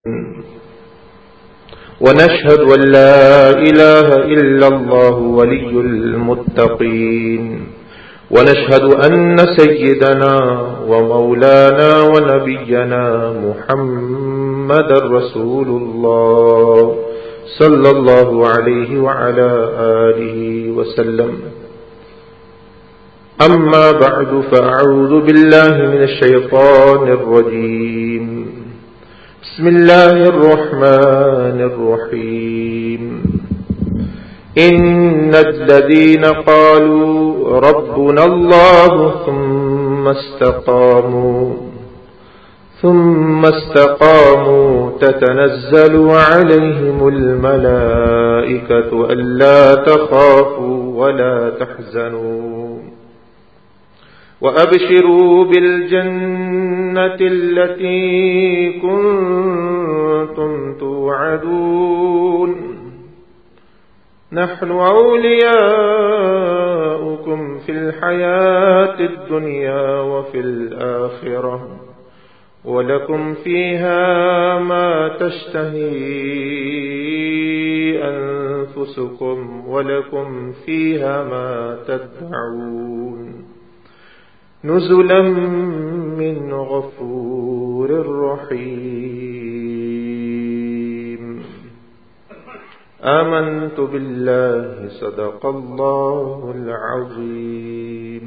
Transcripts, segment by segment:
ونشهد أن لا إله إلا الله ولي المتقين ونشهد أن سيدنا ومولانا ونبينا محمد رسول الله صلى الله عليه وعلى آله وسلم. أما بعد فأعوذ بالله من الشيطان الرجيم. بسم الله الرحمن الرحيم. إن الذين قالوا ربنا الله ثم استقاموا تتنزل عليهم الملائكة ألا تخافوا ولا تحزنوا وأبشروا بالجنة التي كنتم توعدون نحن أولياؤكم في الحياة الدنيا وفي الآخرة ولكم فيها ما تشتهي أنفسكم ولكم فيها ما تدعون نزلا من غفور رحيم. آمنت بالله صدق الله العظيم.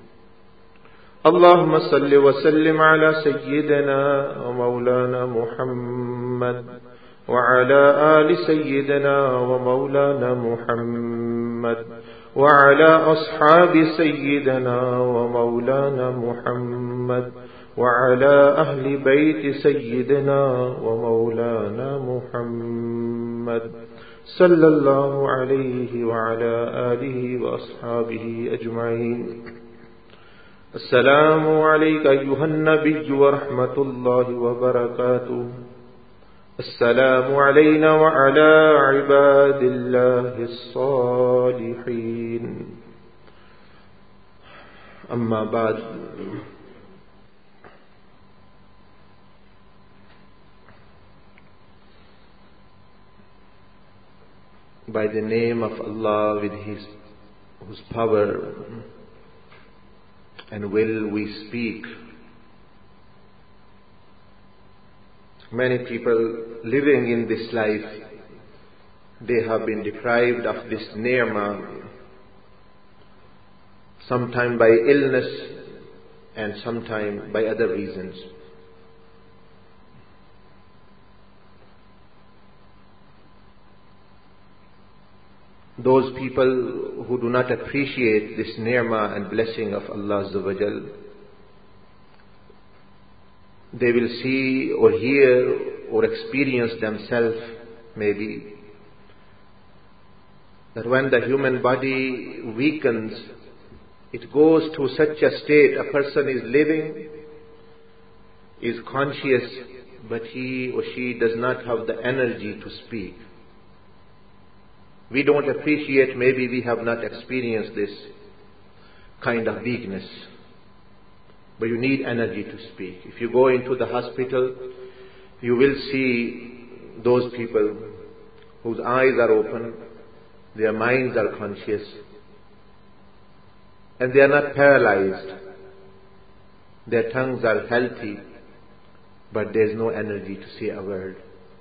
اللهم صل وسلم على سيدنا ومولانا محمد وعلى آل سيدنا ومولانا محمد وعلى أصحاب سيدنا ومولانا محمد وعلى أهل بيت سيدنا ومولانا محمد صلى الله عليه وعلى آله وأصحابه أجمعين. السلام عليك أيها النبي ورحمة الله وبركاته. السلام علينا وعلى عباد الله الصالحين. أما بعد. By the name of Allah, with whose power and will we speak. Many people living in this life, they have been deprived of this ni'mah, sometime by illness and sometime by other reasons. Those people who do not appreciate this ni'mah and blessing of Allah Azza wa Jal, they will see or hear or experience themselves maybe that when the human body weakens, it goes to such a state, a person is living, is conscious, but he or she does not have the energy to speak. We don't appreciate, maybe we have not experienced this kind of weakness. But you need energy to speak. If you go into the hospital, you will see those people whose eyes are open, their minds are conscious, and they are not paralyzed. Their tongues are healthy, but there is no energy to say a word.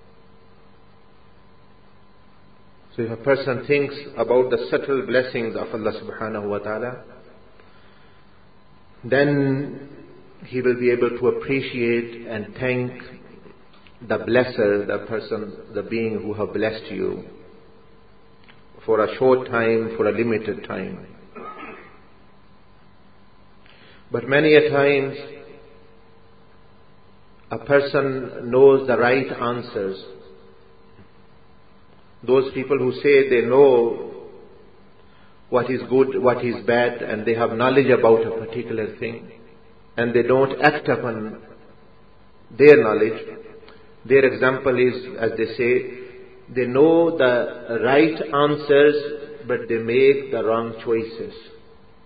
So if a person thinks about the subtle blessings of Allah subhanahu wa ta'ala, then he will be able to appreciate and thank the blesser, the person, the being who have blessed you for a short time, for a limited time. But many a times, a person knows the right answers. Those people who say they know what is good, what is bad, and they have knowledge about a particular thing, and they don't act upon their knowledge. Their example is, as they say, they know the right answers, but they make the wrong choices.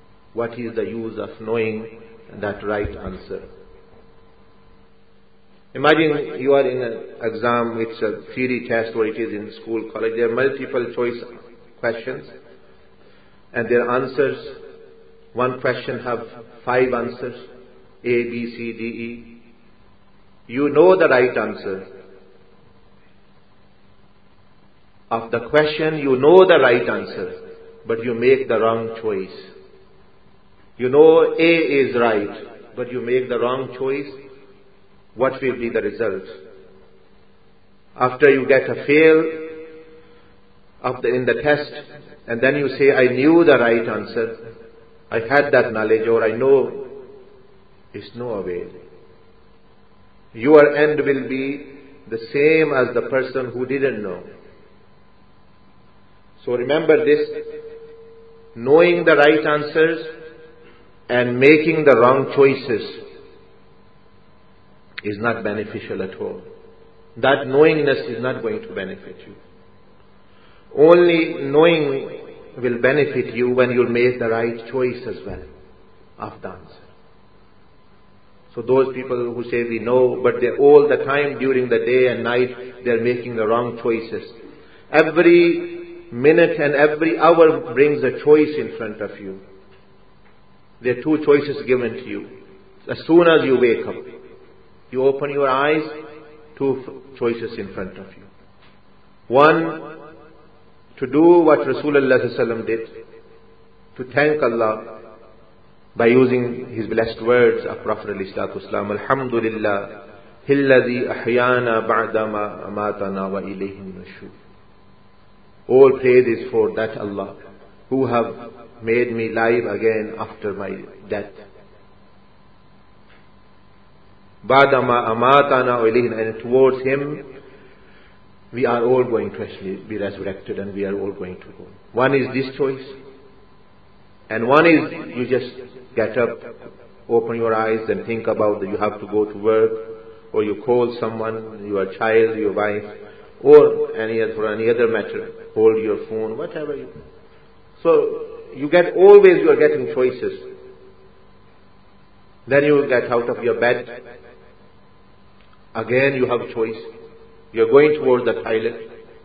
What is the use of knowing that right answer? Imagine you are in an exam, it's a theory test or it is in school, college. There are multiple choice questions and their answers. One question have 5 answers, A, B, C, D, E. You know the right answer. Of the question, you know the right answer, but you make the wrong choice. You know A is right, but you make the wrong choice. What will be the result? After you get a fail in the test, and then you say, I knew the right answer, I had that knowledge, or I know, it's no avail. Your end will be the same as the person who didn't know. So remember this, knowing the right answers and making the wrong choices is not beneficial at all. That knowingness is not going to benefit you. Only knowing will benefit you when you make the right choice as well of the answer. So those people who say we know, but they all the time during the day and night, they're making the wrong choices. Every minute and every hour brings a choice in front of you. There are 2 choices given to you. As soon as you wake up, you open your eyes, 2 choices in front of you. One, to do what Rasulullah ﷺ did, to thank Allah by using his blessed words of Prophet ﷺ, Alhamdulillah, Hilladhi ahyana ba'dama amatana wa ilayhin nushur. All praise is for that Allah who have made me live again after my death. Ba'dama amatana wa ilayhin, and towards him we are all going to actually be resurrected and we are all going to go. One is this choice, and one is you just get up, open your eyes and think about that you have to go to work, or you call someone, your child, your wife, or for any other matter, hold your phone, whatever you. So you are getting choices. Then you get out of your bed. Again you have choice. You're going towards the toilet.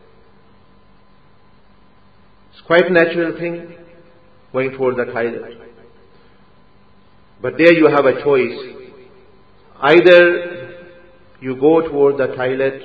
It's quite a natural thing, going towards the toilet. But there you have a choice. Either you go towards the toilet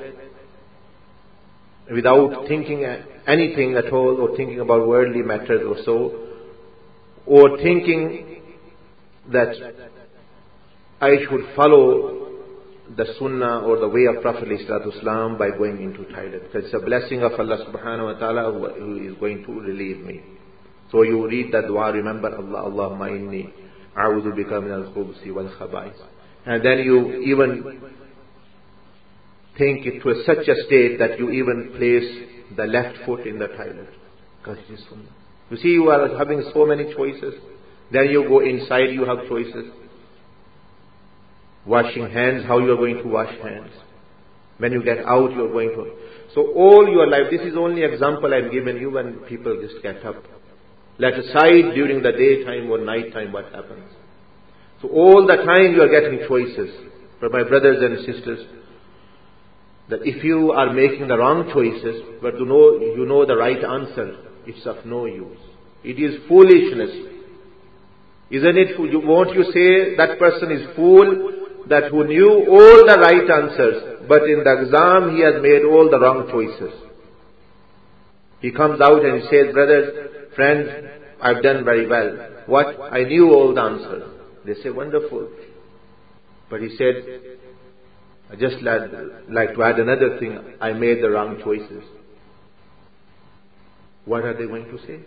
without thinking anything at all, or thinking about worldly matters or so, or thinking that I should follow the sunnah or the way of Prophet ﷺ by going into toilet, because it's a blessing of Allah subhanahu wa ta'ala who is going to relieve me. So you read that dua, remember Allah, Allahumma inni a'udhu bika min al-khubsi wal khaba'is. And then you even think it to such a state that you even place the left foot in the toilet, because it is sunnah. You see, you are having so many choices. Then you go inside, you have choices. Washing hands, how you are going to wash hands. When you get out, you are going to. So all your life, this is only example I am giving you when people just get up. Let aside during the daytime or night time what happens. So all the time you are getting choices. For my brothers and sisters, that if you are making the wrong choices, but you know the right answer, it's of no use. It is foolishness. Isn't it? Won't you say that person is fool, that who knew all the right answers, but in the exam he has made all the wrong choices? He comes out and he says, brothers, friends, I've done very well. What? I knew all the answers. They say, wonderful. But he said, I just like to add another thing, I made the wrong choices. What are they going to say?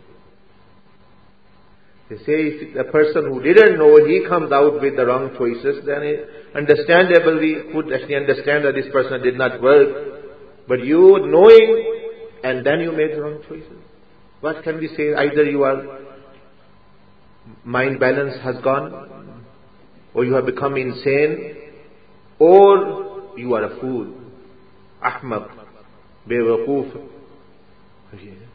They say if the person who didn't know, he comes out with the wrong choices, then understandable, we could actually understand that this person did not work. But you knowing, and then you made the wrong choices. What can we say? Either your mind balance has gone, or you have become insane, or you are a fool. Ahmaq, bewaqoof.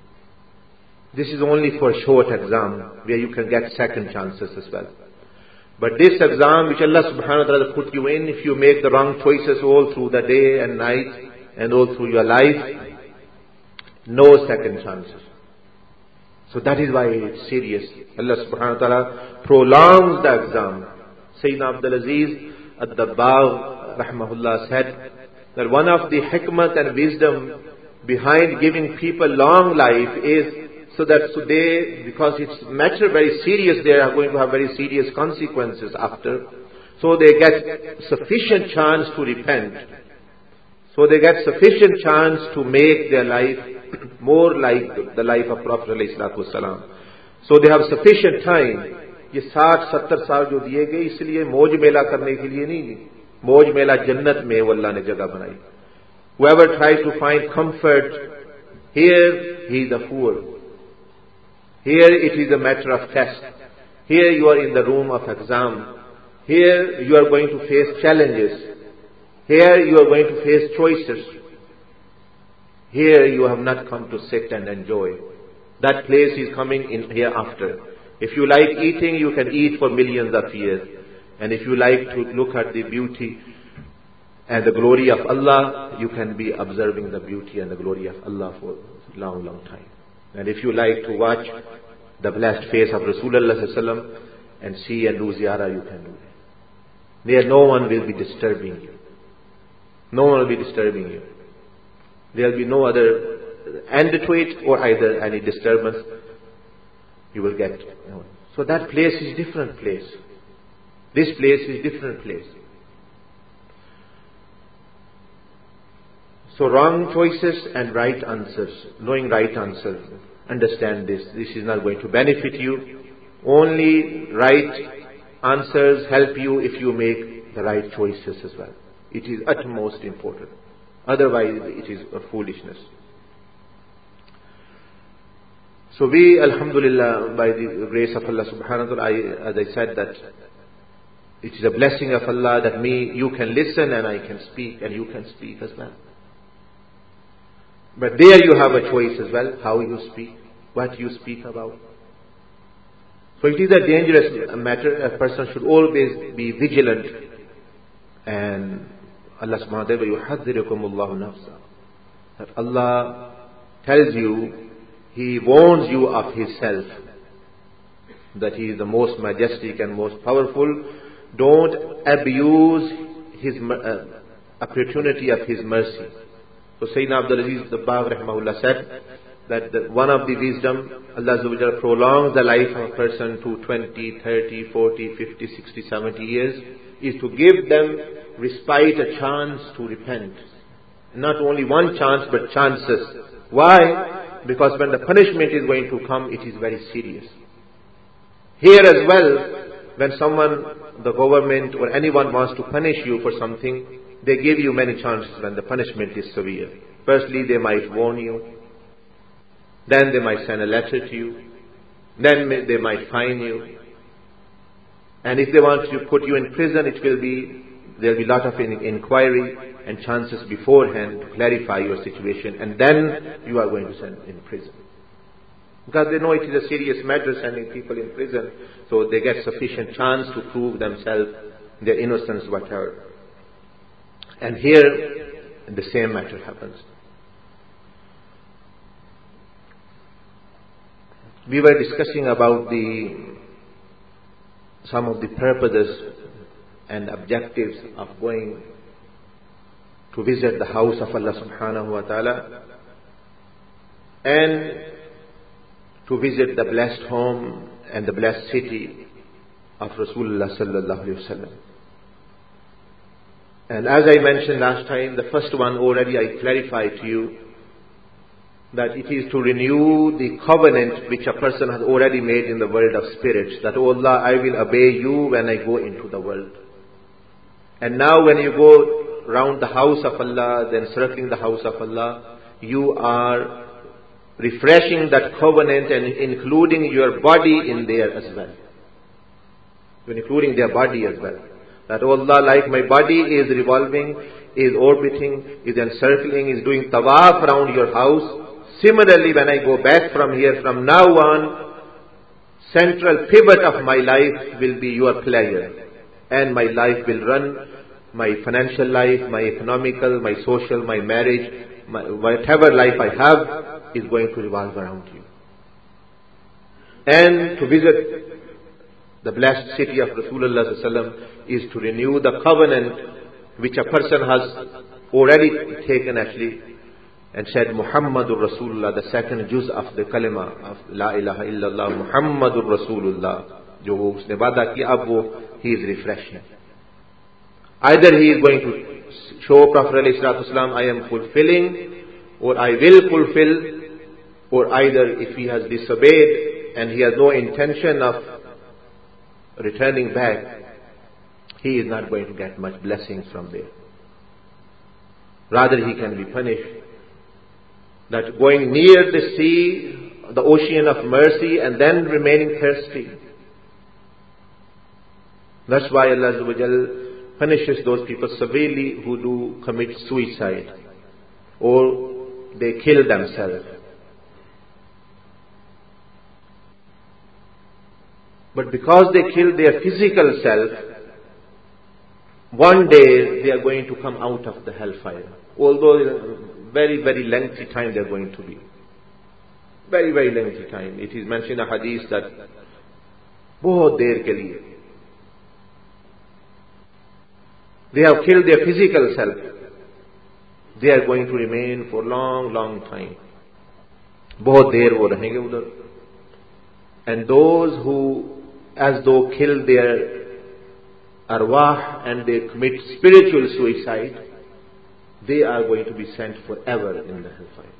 This is only for a short exam where you can get second chances as well. But this exam which Allah subhanahu wa ta'ala put you in, if you make the wrong choices all through the day and night and all through your life, no second chances. So that is why it's serious. Allah subhanahu wa ta'ala prolongs the exam. Sayyidina Abdul Aziz Ad-Dabbagh rahmahullah said that one of the hikmat and wisdom behind giving people long life is so that they, because it's matter very serious, they are going to have very serious consequences after. So they get sufficient chance to repent. So they get sufficient chance to make their life more like the life of Prophet ﷺ. So they have sufficient time. ये 60-70 साल जो दिए गए इसलिए मौज मेला करने के लिए नहीं, मौज मेला जन्नत में वो अल्लाह ने जगह बनाई. Whoever tries to find comfort here, he is a fool. Here it is a matter of test. Here you are in the room of exam. Here you are going to face challenges. Here you are going to face choices. Here you have not come to sit and enjoy. That place is coming in hereafter. If you like eating, you can eat for millions of years. And if you like to look at the beauty and the glory of Allah, you can be observing the beauty and the glory of Allah for a long, long time. And if you like to watch the blessed face of Rasulullah sallallahu alaihi wasallam and see and do ziyarah, you can do that. There no one will be disturbing you. No one will be disturbing you. There will be no other end to it or either any disturbance you will get. So that place is different place. This place is different place. So wrong choices and right answers, knowing right answers, understand this. This is not going to benefit you. Only right answers help you if you make the right choices as well. It is utmost important. Otherwise it is a foolishness. So we, alhamdulillah, by the grace of Allah subhanahu wa ta'ala, as I said, that it is a blessing of Allah that you can listen and I can speak and you can speak as well. But there you have a choice as well, how you speak, what you speak about. So it is a dangerous matter. A person should always be vigilant. And Allah subhanahu wa ta'ala, يُحَذِّرُكُمُ اللَّهُ نَفْسًا, that Allah tells you, He warns you of His self, that He is the most majestic and most powerful. Don't abuse His opportunity of His mercy. So Sayyidina Abdul Aziz Dabbagh rahimahullah said that one of the wisdom, Allah Azza wa Jalla prolongs the life of a person to 20, 30, 40, 50, 60, 70 years, is to give them respite, a chance to repent. Not only one chance, but chances. Why? Because when the punishment is going to come, it is very serious. Here as well, when someone, the government or anyone wants to punish you for something, they give you many chances when the punishment is severe. Firstly, they might warn you. Then they might send a letter to you. Then they might fine you. And if they want to put you in prison, there will be a lot of inquiry and chances beforehand to clarify your situation. And then you are going to send in prison. Because they know it is a serious matter sending people in prison. So they get sufficient chance to prove themselves, their innocence, whatever. And here, the same matter happens. We were discussing about some of the purposes and objectives of going to visit the house of Allah subhanahu wa ta'ala and to visit the blessed home and the blessed city of Rasulullah sallallahu alaihi wasallam. And as I mentioned last time, the first one already I clarified to you, that it is to renew the covenant which a person has already made in the world of spirits, that, oh Allah, I will obey you when I go into the world. And now when you go round the house of Allah, then circling the house of Allah, you are refreshing that covenant and including your body in there as well. You're including their body as well. That, oh Allah, like my body is revolving, is orbiting, is encircling, is doing tawaf around your house. Similarly, when I go back from here, from now on, central pivot of my life will be your pleasure, and my life will run, my financial life, my economical, my social, my marriage, whatever life I have is going to revolve around you. And to visit the blessed city of Rasulullah sallallahu alaihi wasallam is to renew the covenant which a person has already taken actually, and said Muhammadur Rasulullah, the second juz of the kalima of La ilaha illallah Muhammadur Rasulullah, jo usne wada kiya, ab wo he is refreshing. Either he is going to show Prophet alayhi salatu wasalam, I am fulfilling, or I will fulfill, or either if he has disobeyed and he has no intention of returning back, he is not going to get much blessings from there. Rather he can be punished. That going near the sea, the ocean of mercy, and then remaining thirsty. That's why Allah Azza wa Jal punishes those people severely who do commit suicide or they kill themselves. But because they kill their physical self, one day they are going to come out of the hellfire. Although very, very lengthy time they are going to be. Very, very lengthy time. It is mentioned in a hadith that bahut der ke liye they have killed their physical self. They are going to remain for long, long time. Bahut der wo rahenge udhar. And those who as though kill their arwah and they commit spiritual suicide, they are going to be sent forever in the hellfire.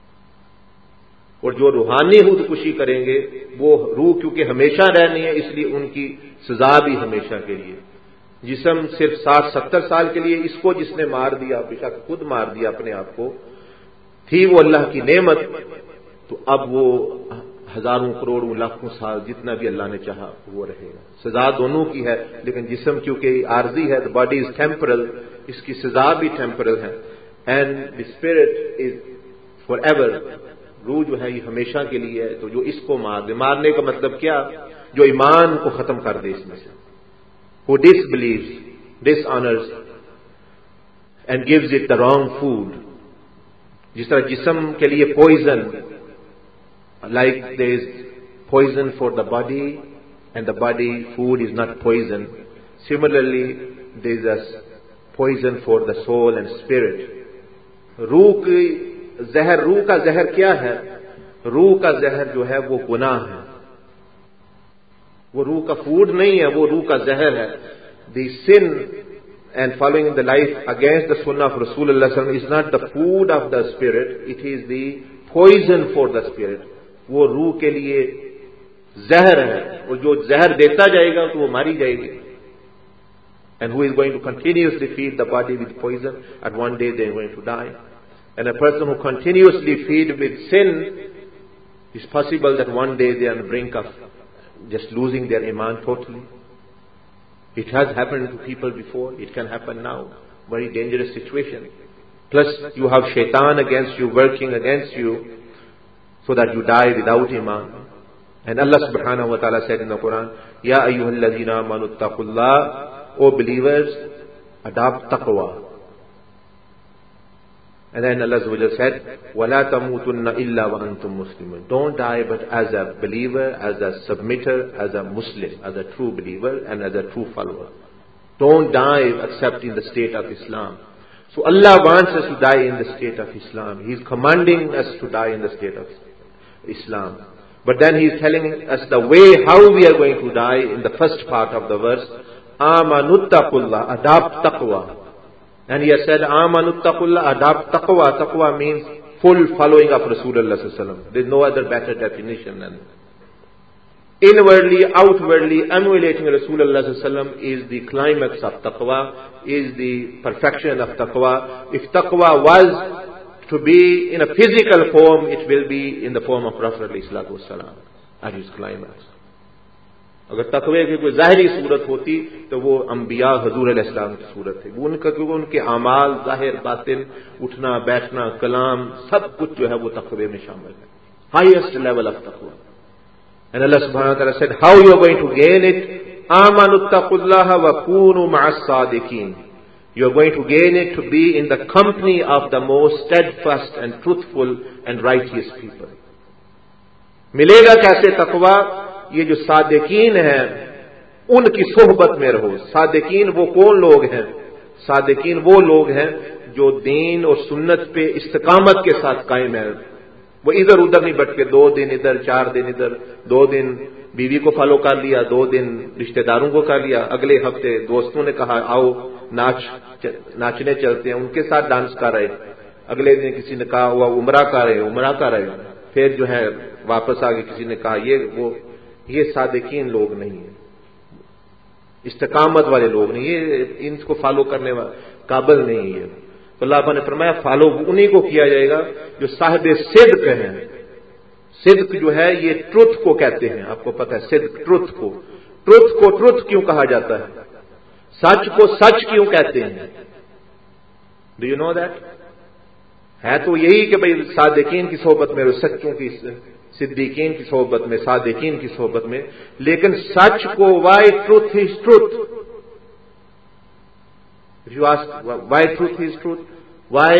और जो रूहानी खुदकुशी करेंगे वो रूह क्योंकि हमेशा रहनी है, इसलिए उनकी सजा भी हमेशा के लिए. जिस्म सिर्फ 60-70 साल के लिए, इसको जिसने मार दिया, बेशक खुद मार दिया अपने आप को, थी वो अल्लाह की नेमत, तो अब वो हजारों करोड़ों लाखों साल जितना भी अल्लाह ने चाहा वो रहेगा. सजा दोनों की है, लेकिन जिस्म क्योंकि आर्जी है, द बॉडी इज टेम्परल, इसकी सजा भी टेम्परल है. And the spirit is forever, रूह जो है ये हमेशा के लिए है. तो जो इसको मार दे, मारने का मतलब क्या, जो ईमान को खत्म कर दे इसमें से, who disbelieves, dishonors and gives it the wrong food. जिस तरह जिस्म के लिए poison, like there is poison for the body and the body food is not poison, similarly there is a poison for the soul and spirit. रूह की जहर, रूह का जहर क्या है, रूह का जहर जो है वो गुनाह है, वो रूह का फूड नहीं है, वो रूह का जहर है. The sin and following the life against the sunnah of Rasulullah sallallahu alaihi wasallam is not the food of the spirit, it is the poison for the spirit. वो रूह के लिए जहर है, और जो जहर देता जाएगा तो वो मारी जाएगी. And who is going to continuously feed the body with poison, and one day they are going to die. And a person who continuously feed with sin, it's possible that one day they are on the brink of just losing their iman totally. It has happened to people before, it can happen now. Very dangerous situation. Plus you have shaitan against you, working against you, so that you die without iman. And Allah subhanahu wa ta'ala said in the Quran, Ya ayyuhal ladhina amanu taqullah, O believers, adopt taqwa. And then Allah said, وَلَا تَمُوتُنَّ إِلَّا وَأَنْتُمْ مُسْلِمُونَ. Don't die but as a believer, as a submitter, as a Muslim, as a true believer and as a true follower. Don't die except in the state of Islam. So Allah wants us to die in the state of Islam. He is commanding us to die in the state of Islam. But then He is telling us the way how we are going to die in the first part of the verse. آمَنُوا اتَّقُوا اللَّهَ, adopt taqwa. And He has said, آمَنُوا اتَّقُوا اللَّهَ, adopt taqwa. Taqwa means full following of Rasulullah sallallahu alaihi wasallam. There is no other better definition than inwardly, outwardly emulating Rasulullah sallallahu alaihi wasallam is the climax of taqwa, is the perfection of taqwa. If taqwa was to be in a physical form, it will be in the form of Prophet alayhi salatu wasalam at his climax. अगर तकवे की कोई ज़ाहिरी सूरत होती तो वो अंबिया हजूर अलैहिस्सलाम की सूरत थी. वो उनका क्योंकि उनके आमाल ज़ाहिर बातिन, उठना बैठना, कलाम, सब कुछ जो है वो तकवे में शामिल है. हाईएस्ट लेवल ऑफ तकवा. And Allah subhanahu wa ta'ala said, how you are going to gain it? Amanu taqullaha wa kunu ma'as sadiqin. You are going to gain it to be in the company of the most steadfast and truthful and righteous people. ملے گا کیسے تقوی؟ یہ جو صادقین ہیں ان کی صحبت میں رہو. صادقین وہ کون لوگ ہیں؟ صادقین وہ لوگ ہیں جو دین اور سنت پہ استقامت کے ساتھ قائم ہیں. وہ ادھر ادھر نہیں بٹکے 2 دن ادھر 4 دن ادھر, 2 دن بیوی کو فالو کر لیا, 2 دن رشتہ داروں کو کر لیا, اگلے ہفتے دوستوں نے کہا آؤ ناچنے چلتے ہیں, ان کے ساتھ ڈانس کر رہے, اگلے دن کسی نے کہا ہوا عمرہ کر رہے, پھر جو ہے واپس آگے کسی نے کہا یہ صادقین لوگ نہیں ہیں, استقامت والے لوگ نہیں, یہ ان کو فالو کرنے قابل نہیں ہے. تو اللہ نے فرمایا فالو انہی کو کیا جائے گا جو صاحب صدق ہیں. صدق جو ہے یہ ٹروتھ کو کہتے ہیں, آپ کو پتہ ہے صدق ٹروتھ کو ٹروتھ کیوں کہا جاتا ہے, سچ کو سچ کیوں کہتے ہیں؟ Do you know that? ہے تو یہی کہ بھئی صادقین کی صحبت میں, سچوں کی, صدیقین کی صحبت میں, صادقین کی صحبت میں, لیکن سچ کو why truth is truth. If you ask why truth is truth, why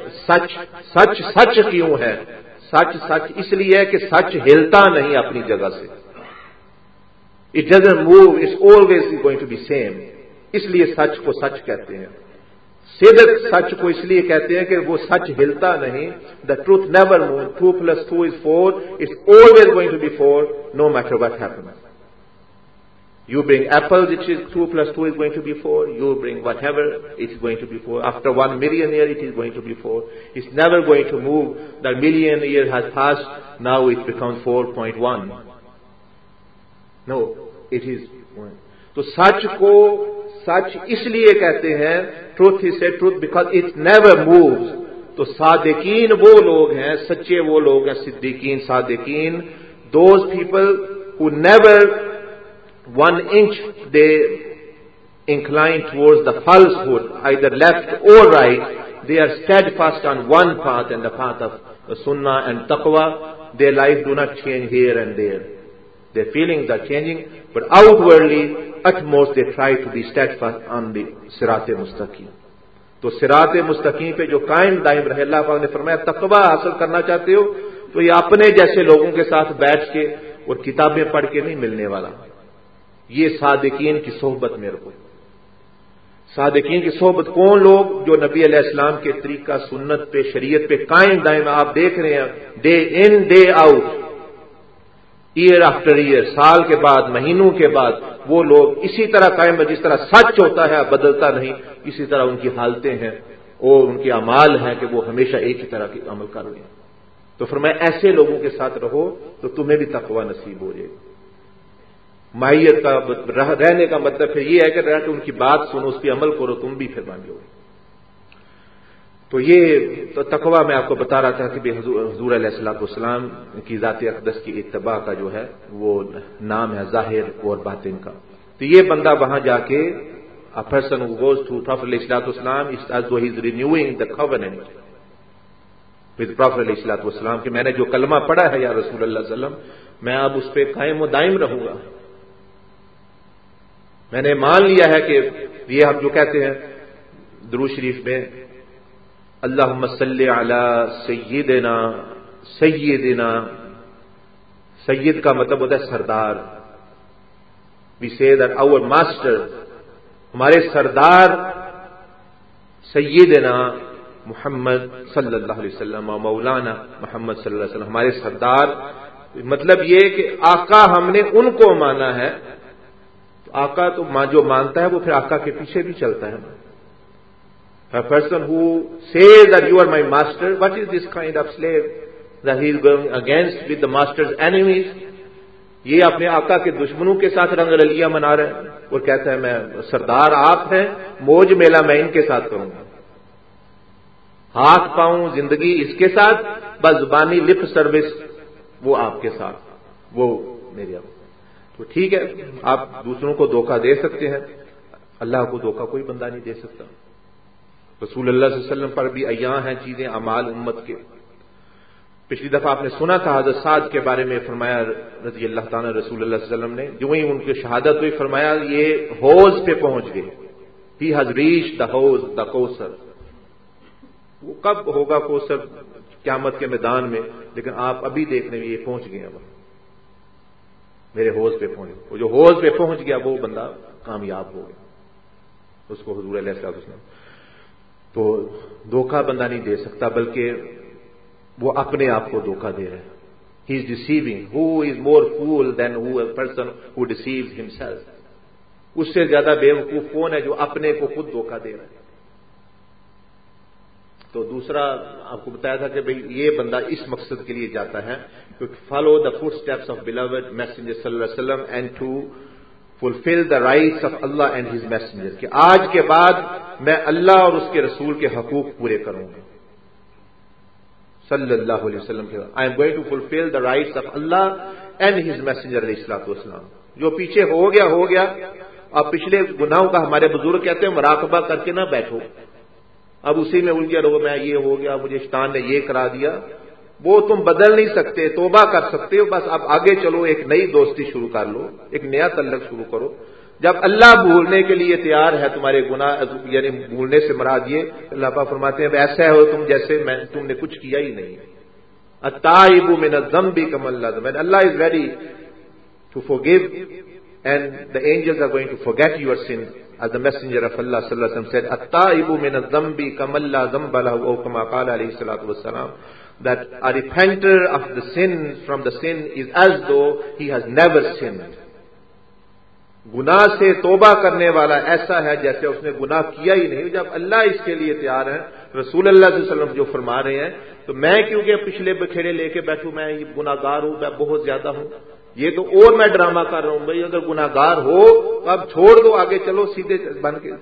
سچ کیوں ہے؟ سچ اس لیے ہے کہ سچ ہلتا نہیں اپنی جگہ سے. It doesn't move, it's always going to be same. اس لیے سچ کو سچ کہتے ہیں. صدق سچ کو اس لیے کہتے ہیں کہ وہ سچ ہلتا نہیں. The truth never moves. 2 + 2 is 4. It's always going to be 4, no matter what happens. You bring apples, it is 2 + 2 is going to be 4. You bring whatever, it is going to be 4. After 1 million years, it is going to be 4. It's never going to move. The million years has passed. Now it becomes 4.1. No, it is 1. تو سچ کو سچ اس لیے کہتے ہیں, truth is said truth because it never moves. تو صادقین وہ لوگ ہیں, سچے وہ لوگ ہیں, صدیقین, صادقین, those people who never 1 inch they incline towards the falsehood, either left or right. They are steadfast on one path, and the path of the sunnah and taqwa. Their life do not change here and there. Their feelings are changing, but outwardly, at most, they try to be steadfast on the sirat mustaqim. تو sirat mustaqim پہ جو قائم دائم رہے, اللہ پاک نے فرمایا تقوی حاصل کرنا چاہتے ہو تو یہ اپنے جیسے لوگوں کے ساتھ بیٹھ کے اور کتابیں پڑھ کے نہیں ملنے والا. یہ صادقین کی صحبت میں رہو. صادقین کی صحبت کون لوگ؟ جو نبی علیہ السلام کے طریقہ سنت پہ, شریعت پہ قائم دائم. آپ دیکھ رہے ہیں day in day out, year after year, سال کے بعد, مہینوں کے بعد, وہ لوگ اسی طرح قائم ہے. جس طرح سچ ہوتا ہے بدلتا نہیں, اسی طرح ان کی حالتیں ہیں اور ان کے اعمال ہیں کہ وہ ہمیشہ ایک ہی طرح کے عمل کر رہے ہیں. تو فرمایا ایسے لوگوں کے ساتھ رہو تو تمہیں بھی تقوی نصیب ہو جائے گی. ماہیت کا رہنے کا مطلب پھر یہ ہے کہ رہ کے ان کی بات سنو, اس پہ عمل کرو, تم بھی پھر بن جاؤ. تو یہ تو تقوی میں آپ کو بتا رہا تھا کہ حضور علیہ الصلوۃ والسلام کی ذات اقدس کی اتباع کا جو ہے وہ نام ہے ظاہر اور باطن کا. تو یہ بندہ وہاں جا کے a person who goes to Prophet علیہ الصلوۃ والسلام is as though he is renewing the covenant with Prophet علیہ الصلوۃ والسلام کہ میں نے جو کلمہ پڑھا ہے یا رسول اللہ صلی اللہ علیہ وسلم, میں اب اس پہ قائم و دائم رہوں گا. میں نے مان لیا ہے کہ یہ ہم جو کہتے ہیں درود شریف میں اللہم صلی علی سیدنا, سید کا مطلب ہوتا ہے سردار. وی سے دیٹ آور ماسٹر, ہمارے سردار سیدنا محمد صلی اللہ علیہ وسلم, مولانا محمد صلی اللہ علیہ وسلم ہمارے سردار. مطلب یہ کہ آقا ہم نے ان کو مانا ہے. آقا تو جو مانتا ہے وہ پھر آقا کے پیچھے بھی چلتا ہے. A person who says that you are my master, what is this kind of slave that he is going against with the master's enemies? یہ اپنے آقا کے دشمنوں کے ساتھ رنگ رلیاں منا رہے ہیں اور کہتا ہے میں سردار آپ ہیں, موج میلہ میں ان کے ساتھ کروں گا, ہاتھ پاؤں زندگی اس کے ساتھ, بس زبانی لپ سروس وہ آپ کے ساتھ, وہ میرے آپ. تو ٹھیک ہے, آپ دوسروں کو دھوکہ دے سکتے ہیں, اللہ کو دھوکہ کوئی بندہ نہیں دے سکتا. رسول اللہ صلی اللہ علیہ وسلم پر بھی ایاں ہیں چیزیں, اعمال امت کے. پچھلی دفعہ آپ نے سنا تھا حضرت سعد کے بارے میں فرمایا رضی اللہ تعالیٰ رسول اللہ صلی اللہ علیہ وسلم نے، جو ہی ان کی شہادت ہوئی فرمایا یہ حوض پہ پہنچ گئے. ہی ہیز ریچ دا حوض دا کوثر. وہ کب ہوگا کوثر؟ قیامت کے میدان میں. لیکن آپ ابھی دیکھ رہے ہیں یہ پہنچ گئے ہیں، میرے حوض پہ پہنچ گئے. وہ جو حوض پہ پہنچ گیا وہ بندہ کامیاب ہو گیا. اس کو حضور علیہ السلام تو دھوکہ بندہ نہیں دے سکتا، بلکہ وہ اپنے آپ کو دھوکہ دے رہا ہے. He is deceiving. Who is more fool than who a person who deceives himself. اس سے زیادہ بے وقوف کون ہے جو اپنے کو خود دھوکہ دے رہا ہے. تو دوسرا آپ کو بتایا تھا کہ بھئی یہ بندہ اس مقصد کے لیے جاتا ہے کہ follow the footsteps of beloved messenger صلی اللہ علیہ وسلم and to fulfil the rights of اللہ اینڈ ہز میسنجر. کہ آج کے بعد میں اللہ اور اس کے رسول کے حقوق پورے کروں گا صلی اللہ علیہ وسلم کے. I am going to fulfil the rights of اللہ اینڈ ہز میسنجر علیہ الصلوۃ والسلام. جو پیچھے ہو گیا. اب پچھلے گناہوں کا ہمارے بزرگ کہتے ہیں مراقبہ کر کے نہ بیٹھو، اب اسی میں الجھے رہو. میں یہ ہو گیا، مجھے شیطان نے یہ کرا دیا. وہ تم بدل نہیں سکتے، توبہ کر سکتے ہو. بس اب آگے چلو، ایک نئی دوستی شروع کر لو، ایک نیا تعلق شروع کرو. جب اللہ بھولنے کے لیے تیار ہے تمہارے گناہ، یعنی بھولنے سے مراد یہ اللہ پاک فرماتے ہیں ایسا ہو تم جیسے تم نے کچھ کیا ہی نہیں. التائب من الذنب کمن لا ذنب. Allah is ready to forgive and the angels are going to forget your sins. As the messenger of Allah sallallahu alaihi wasallam said, التائب من الذنب كمن لا ذنب له أو كما قال عليه الصلاة والسلام, that a repenter of the sin from the sin is as though he has never sinned. گناہ سے توبہ کرنے والا ایسا ہے جیسے اس نے گناہ کیا ہی نہیں. جب اللہ اس کے لیے تیار ہے، رسول اللہ صلی اللہ علیہ وسلم جو فرما رہے ہیں، تو میں کیونکہ پچھلے بکھیڑے لے کے بیٹھوں، میں یہ گناہ گار ہوں، میں بہت زیادہ ہوں، یہ تو اور میں ڈرامہ کر رہا ہوں. بھائی اگر گناہ گار ہو تو اب چھوڑ دو، آگے چلو سیدھے بن کے.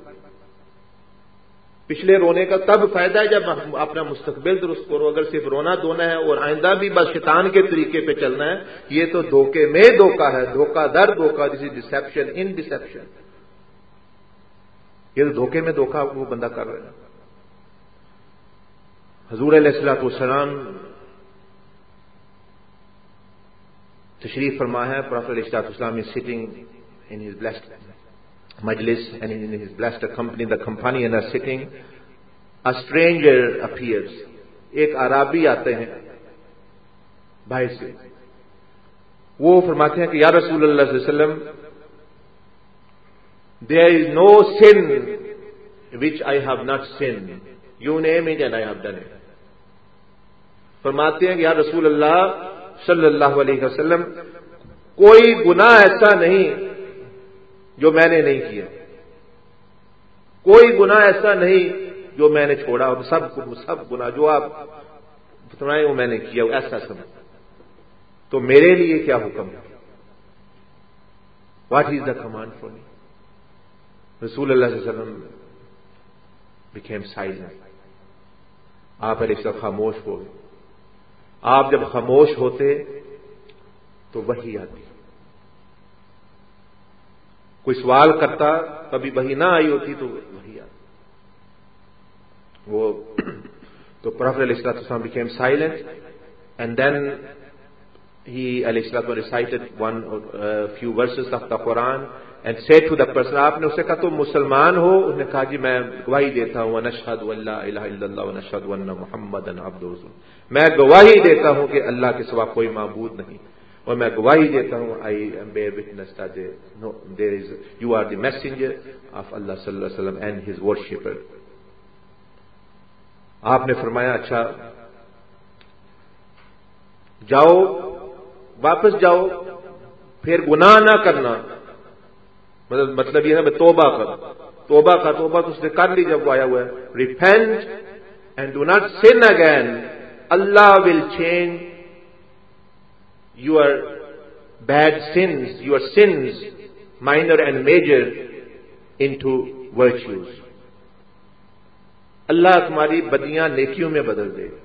پچھلے رونے کا تب فائدہ ہے جب اپنا مستقبل درست کرو. اگر صرف رونا دھونا ہے اور آئندہ بھی بس شیطان کے طریقے پہ چلنا ہے، یہ تو دھوکے میں دھوکہ ہے، دھوکہ در دھوکہ. This is deception in deception. یہ تو دھوکے میں دھوکہ وہ بندہ کر رہا ہے. حضور علیہ الصلوۃ والسلام تشریف فرما ہے. پروفیٹ علیہ الصلوۃ والسلام is sitting in his blessed majlis and in his blessed company, the companion are sitting. A stranger appears. ایک عرابی آتے ہیں باہر سے. وہ فرماتے ہیں کہ یا رسول اللہ صلی اللہ علیہ وسلم, there is no sin which I have not sinned. You name it and I have done it. فرماتے ہیں کہ یا رسول اللہ صلی اللہ علیہ وسلم, کوئی گناہ ایسا نہیں جو میں نے نہیں کیا, کوئی گناہ ایسا نہیں جو میں نے چھوڑا. سب گناہ جو آپ بتائیں وہ میں نے کیا, ایسا سب. تو میرے لیے کیا حکم ہے؟ What is the command for me? رسول اللہ صلی اللہ علیہ وسلم became silent. آپ علیہ السلام خاموش ہو گئے. آپ جب خاموش ہوتے تو وحی آتی. کوئی سوال کرتا, کبھی وحی نہ آئی ہوتی تو وحی آتی. وہ تو پروفیٹ علیہ السلام became silent and then he علیہ السلام recited few verses of the Quran and said to the person, آپ نے اسے کہا تم مسلمان ہو؟ اس نے کہا جی میں گواہی دیتا ہوں وَنَشْهَدُ أَن لَا إِلَهَ إِلَّا اللَّهُ وَنَشْهَدُ أَنَّ مُحَمَّدًا عَبْدُهُ وَرَسُولُهُ. میں گواہی دیتا ہوں کہ اللہ کے سوا کوئی معبود نہیں, اور میں گواہی دیتا ہوں I bear witness that you are the messenger of Allah صلی اللہ علیہ وسلم and his worshipper. آپ نے فرمایا اچھا جاؤ, واپس جاؤ, پھر گناہ نہ کرنا. مطلب یہ ہے توبہ کر. توبہ تو اس نے کر لی جب وہ آیا ہوا ہے. repent and do not sin again. Allah will change your bad sins, your sins, minor and major, into virtues. اللہ تمہاری بدیاں نیکیوں میں بدل دے.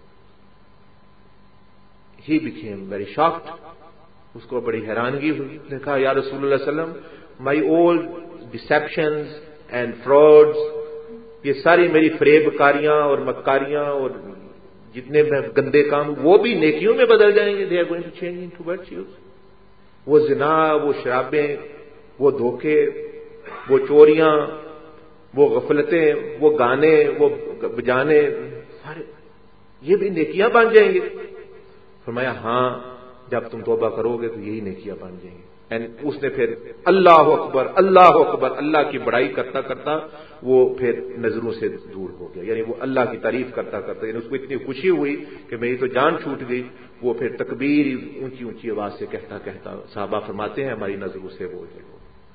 He became very shocked. اس کو بڑی حیرانگی ہوئی. اس نے کہا یا رسول اللہ صلی اللہ علیہ وسلم, my old deceptions and frauds, یہ ساری میری فریب کاریاں اور مکاریاں اور جتنے گندے کام وہ بھی نیکیوں میں بدل جائیں گے. they are going to change into virtues. وہ زنا، وہ شرابیں، وہ دھوکے، وہ چوریاں، وہ غفلتیں، وہ گانے، وہ بجانے، سارے یہ بھی نیکیاں بن جائیں گے. فرمایا ہاں جب تم توبہ کرو گے تو یہی نیکیاں بن جائیں گی. اس نے پھر اللہ اکبر اللہ اکبر اللہ کی بڑائی کرتا کرتا وہ پھر نظروں سے دور ہو گیا. یعنی وہ اللہ کی تعریف کرتا کرتا، یعنی اس کو اتنی خوشی ہوئی کہ میری تو جان چھوٹ گئی. وہ پھر تکبیر اونچی اونچی آواز سے کہتا کہتا صحابہ فرماتے ہیں ہماری نظروں سے وہ جو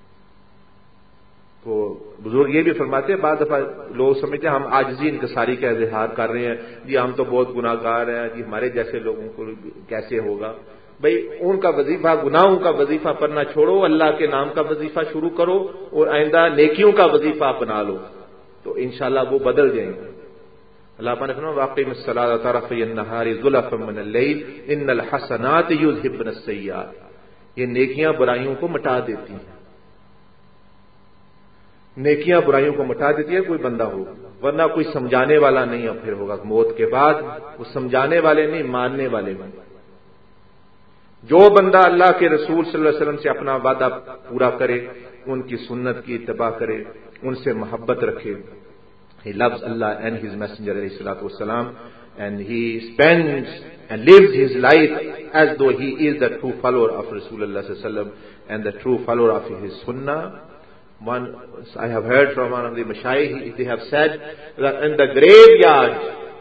تو بزرگ یہ بھی فرماتے ہیں بعض دفعہ لوگ سمجھتے ہیں ہم عاجزی انکساری کا اظہار کر رہے ہیں، جی ہم تو بہت گناہ گار ہیں، جی ہمارے جیسے لوگوں کو کیسے ہوگا. بھئی ان کا وظیفہ، گناہوں کا وظیفہ پڑھنا چھوڑو، اللہ کے نام کا وظیفہ شروع کرو اور آئندہ نیکیوں کا وظیفہ اپنا لو تو انشاءاللہ وہ بدل جائیں گے. اللہ پاک نے فرمایا واقعی الصلاۃ طرفی النہار زلفا من اللیل ان الحسنات یذہبن السیئات. یہ نیکیاں برائیوں کو مٹا دیتی ہیں. نیکیاں برائیوں کو مٹا دیتی ہے کوئی بندہ ہوگا، ورنہ کوئی سمجھانے والا نہیں اب پھر ہوگا موت کے بعد. وہ سمجھانے والے نہیں، ماننے والے بندے. جو بندہ اللہ کے رسول صلی اللہ علیہ وسلم سے اپنا وعدہ پورا کرے، ان کی سنت کی اتباع کرے، ان سے محبت رکھے. He loves Allah and His Messenger alayhi salatu wasalam, and he spends and lives his life as though he is the true follower of Rasulullah sallallahu alaihi wasallam and the true follower of his sunnah. I have heard from one of the mashayikh, they have said that in the graveyard,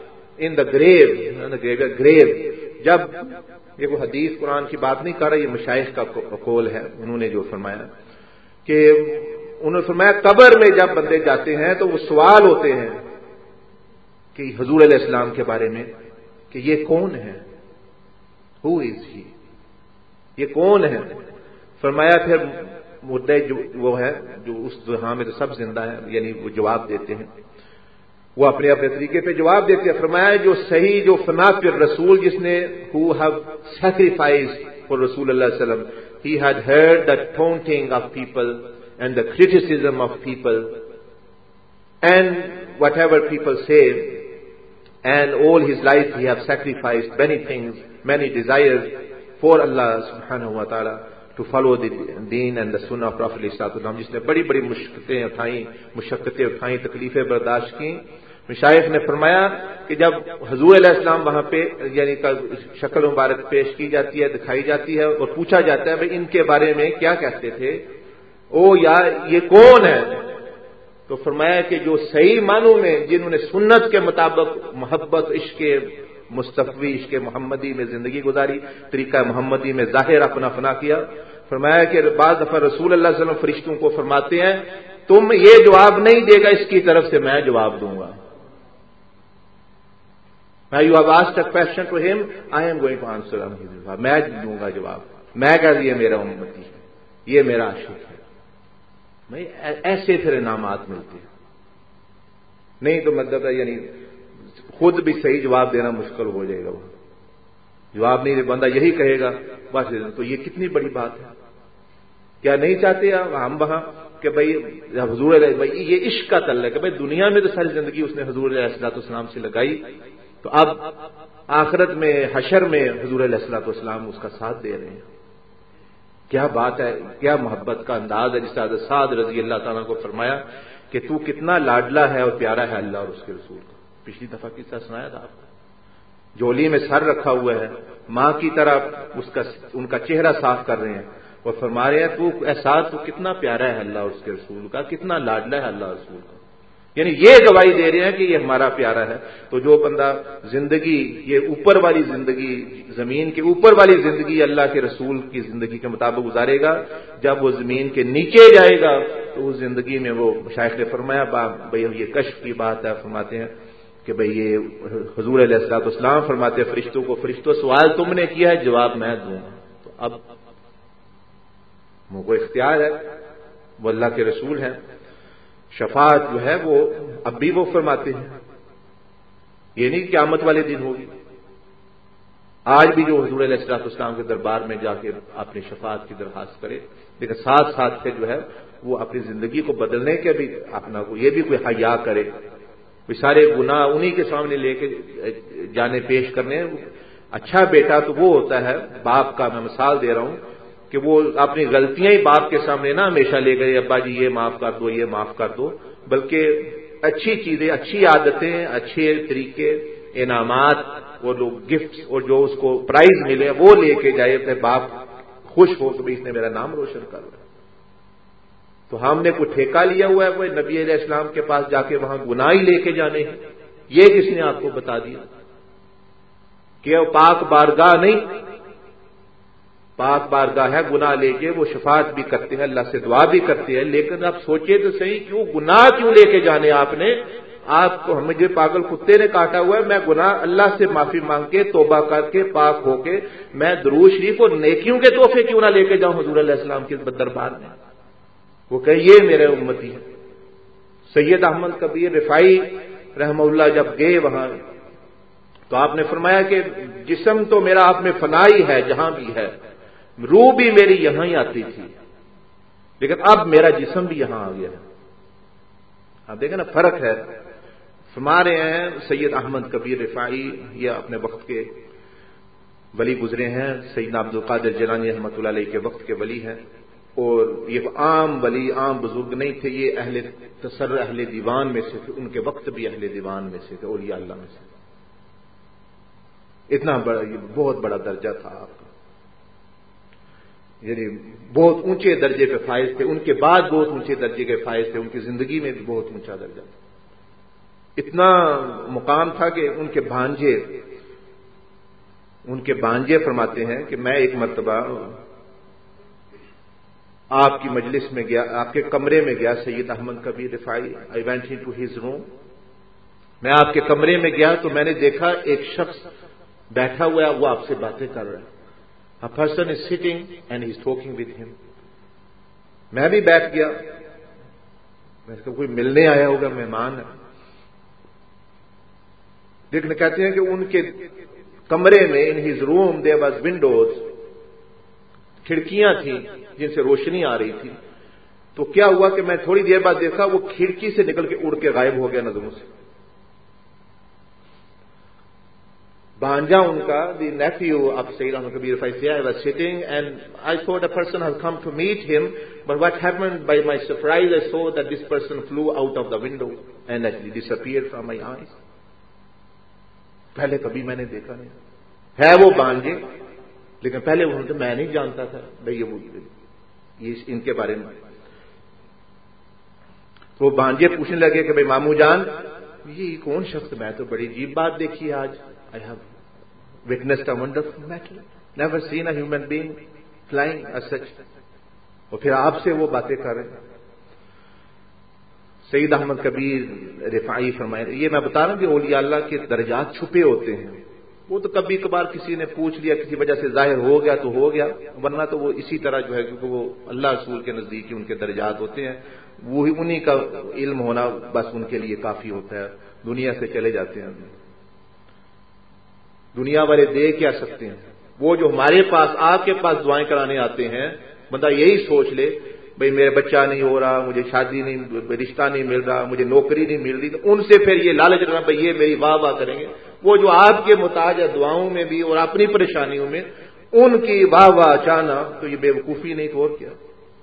grave, جب یہ کوئی حدیث قرآن کی بات نہیں کر رہا، یہ مشائخ کا قول ہے، انہوں نے جو فرمایا کہ انہوں نے فرمایا قبر میں جب بندے جاتے ہیں تو وہ سوال ہوتے ہیں کہ حضور علیہ السلام کے بارے میں کہ یہ کون ہے، ہو از ہی، یہ کون ہے. فرمایا پھر مردے جو وہ ہے جو اس دہاں میں تو سب زندہ ہیں، یعنی وہ جواب دیتے ہیں، وہ اپنے اپنے طریقے پہ جواب دیتے ہیں. فرمایا جو صحیح، جو فنا پر رسول، جس نے who have sacrificed for رسول اللہ علیہ وسلم, he had heard the taunting of people and the criticism of people and whatever people say, and all his life he have sacrificed many things, many desires for Allah subhanahu wa ta'ala, to follow the deen and the sunnah of Prophet ﷺ, جس نے بڑی بڑی مشقتیں اٹھائیں، تکلیفیں برداشت کی. مشائخ نے فرمایا کہ جب حضور علیہ السلام وہاں پہ یعنی شکل مبارک پیش کی جاتی ہے، دکھائی جاتی ہے اور پوچھا جاتا ہے بھئی ان کے بارے میں کیا کہتے تھے، او یار یہ کون ہے، تو فرمایا کہ جو صحیح معنوں میں جنہوں نے سنت کے مطابق محبت، عشق مصطفی، عشق محمدی میں زندگی گزاری، طریقہ محمدی میں ظاہر اپنا فنا کیا. فرمایا کہ بعض دفعہ رسول اللہ صلی اللہ علیہ وسلم فرشتوں کو فرماتے ہیں تم یہ جواب نہیں دے گا، اس کی طرف سے میں جواب دوں گا. You have asked a question to him, I am going to answer on his behalf. میں دوں گا جواب. میں کہہ دیا میرا امتی ہے، یہ میرا عاشق ہے. میں ایسے پھر انعامات ملتے ہیں. نہیں تو مطلب ہے یعنی خود بھی صحیح جواب دینا مشکل ہو جائے گا. وہ جواب نہیں دے بندہ یہی کہے گا بس، تو یہ کتنی بڑی بات ہے. کیا نہیں چاہتے ہم وہاں کہ بھئی حضور علیہ بھئی یہ عشق کا تعلق ہے. بھئی دنیا میں تو ساری زندگی اس نے حضور علیہ السلام سے لگائی، تو اب آخرت میں حشر میں حضور علیہ السلام اس کا ساتھ دے رہے ہیں. کیا بات ہے، کیا محبت کا انداز ہے. جس حضرت سعد رضی اللہ تعالیٰ کو فرمایا کہ تو کتنا لاڈلا ہے اور پیارا ہے اللہ اور اس کے رسول کا. پچھلی دفعہ قصہ سنایا تھا آپ کو. جولی میں سر رکھا ہوا ہے، ماں کی طرح ان کا چہرہ صاف کر رہے ہیں اور فرما رہے ہیں تو احساس تو کتنا پیارا ہے اللہ اور اس کے رسول کا، کتنا لاڈلا ہے اللہ اور رسول کا. یعنی یہ گواہی دے رہے ہیں کہ یہ ہمارا پیارا ہے. تو جو بندہ زندگی یہ اوپر والی زندگی، زمین کے اوپر والی زندگی اللہ کے رسول کی زندگی کے مطابق گزارے گا، جب وہ زمین کے نیچے جائے گا تو اس زندگی میں وہ مشائخ نے فرمایا بھئی یہ کشف کی بات ہے. فرماتے ہیں کہ بھئی یہ حضور علیہ السلام فرماتے ہیں فرشتوں کو، فرشتوں سوال تم نے کیا ہے جواب میں دوں گا. تو اب وہ کوئی اختیار ہے، وہ اللہ کے رسول ہیں. شفاعت جو ہے وہ اب بھی وہ فرماتے ہیں، یہ نہیں قیامت والے دن ہوگی. آج بھی جو حضور علیہ السلام کے دربار میں جا کے اپنی شفاعت کی درخواست کرے، لیکن ساتھ ساتھ سے جو ہے وہ اپنی زندگی کو بدلنے کے بھی اپنا کو یہ بھی کوئی حیا کرے وہ سارے گناہ انہی کے سامنے لے کے جانے پیش کرنے. اچھا بیٹا تو وہ ہوتا ہے باپ کا، میں مثال دے رہا ہوں کہ وہ اپنی غلطیاں ہی باپ کے سامنے نہ ہمیشہ لے گئے ابا جی یہ معاف کر دو یہ معاف کر دو، بلکہ اچھی چیزیں، اچھی عادتیں، اچھے طریقے، انعامات اور لوگ گفٹ اور جو اس کو پرائز ملے وہ لے کے جائے کہ باپ خوش ہو کہ اس نے میرا نام روشن کر رہا. تو ہم نے کوئی ٹھیکہ لیا ہوا ہے وہ نبی علیہ السلام کے پاس جا کے وہاں گناہ ہی لے کے جانے ہیں؟ یہ کس نے آپ کو بتا دیا کہ وہ پاک بارگاہ نہیں، پاک بارگاہ ہے، گناہ لے کے وہ شفاعت بھی کرتے ہیں، اللہ سے دعا بھی کرتے ہیں. لیکن آپ سوچئے تو صحیح، کیوں گناہ کیوں لے کے جانے آپ نے؟ آپ کو مجھے پاگل کتے نے کاٹا ہوا ہے، میں گناہ اللہ سے معافی مانگ کے توبہ کر کے پاک ہو کے میں درود شریف اور نیکیوں کے تحفے کیوں نہ لے کے جاؤں حضور علیہ السلام کے دربار میں؟ وہ کہ یہ میرے امتی ہے. سید احمد کبیر رفاعی رحمہ اللہ جب گئے وہاں تو آپ نے فرمایا کہ جسم تو میرا آپ میں فنائی ہے جہاں بھی ہے، روح بھی میری یہاں ہی آتی تھی، لیکن اب میرا جسم بھی یہاں آ گیا ہے. آپ دیکھیں نا فرق ہے. فرما رہے ہیں سید احمد کبیر رفاعی، یہ اپنے وقت کے ولی گزرے ہیں، سیدنا عبد القادر جیلانی رحمۃ اللہ علیہ کے وقت کے ولی ہیں، اور یہ عام ولی عام بزرگ نہیں تھے، یہ اہل تصرف اہل دیوان میں سے تھے، ان کے وقت بھی اہل دیوان میں سے تھے، اولیاء اللہ میں سے. اتنا بڑا، یہ بہت بڑا درجہ تھا آپ کا، یعنی بہت اونچے درجے پہ فائز تھے. ان کے بعد بہت اونچے درجے کے فائز تھے، ان کی زندگی میں بھی بہت اونچا درجہ تھا. اتنا مقام تھا کہ ان کے بھانجے فرماتے ہیں کہ میں ایک مرتبہ آپ کی مجلس میں گیا، آپ کے کمرے میں گیا سید احمد کبیر رفاعی. I went into his room. میں آپ کے کمرے میں گیا تو میں نے دیکھا ایک شخص بیٹھا ہوا ہے، وہ آپ سے باتیں کر رہا ہے. A person is sitting and he is talking with him. میں بھی بیٹھ گیا، میں کو کوئی ملنے آیا ہوگا، مہمان ہے. لیکن کہتے ہیں کہ ان کے کمرے میں in his room there was windows، کھڑکیاں تھیں جن سے روشنی آ رہی تھی. تو کیا ہوا کہ میں تھوڑی دیر بعد دیکھا وہ کھڑکی سے نکل کے اڑ کے غائب ہو گیا نظروں سے. بھانجا ان کا, the nephew of Sayyid Ahmad Kabir Rifai, I was sitting and I thought a person had come to meet him, but what happened, by my surprise I saw that this person flew out of the window and actually disappeared from my eyes. پہلے کبھی میں نے دیکھا نہیں ہے وہ بھانجے, لیکن پہلے وہ تو میں نہیں جانتا تھا بھئی یہ ان کے بارے میں. تو بھانجے پوچھنے لگے کہ بھئی ماموں جان یہ کون شخص, میں تو بڑی عجیب بات دیکھی آج. I have witnessed a wonderful matter, never seen a human being flying as such. اور پھر آپ سے وہ باتیں کر رہے ہیں. سید احمد کبیر رفاعی فرمائے, یہ میں بتا رہا ہوں کہ اولیاء اللہ کے درجات چھپے ہوتے ہیں. وہ تو کبھی کبھار کسی نے پوچھ لیا, کسی وجہ سے ظاہر ہو گیا تو ہو گیا, ورنہ تو وہ اسی طرح جو ہے کیونکہ وہ اللہ رسول کے نزدیک ہی ان کے درجات ہوتے ہیں, وہی انہی کا علم ہونا بس ان کے لیے کافی ہوتا ہے. دنیا سے چلے جاتے ہیں, دنیا والے دے کیا سکتے ہیں. وہ جو ہمارے پاس آپ کے پاس دعائیں کرانے آتے ہیں, بندہ یہی سوچ لے بھئی میرا بچہ نہیں ہو رہا, مجھے شادی نہیں, رشتہ نہیں مل رہا, مجھے نوکری نہیں مل رہی, تو ان سے پھر یہ لالچ رہنا بھئی یہ میری واہ واہ کریں گے. وہ جو آپ کے محتاج ہے دعاؤں میں بھی اور اپنی پریشانیوں میں, ان کی واہ واہ چاہنا تو یہ بے وقوفی نہیں تو اور کیا.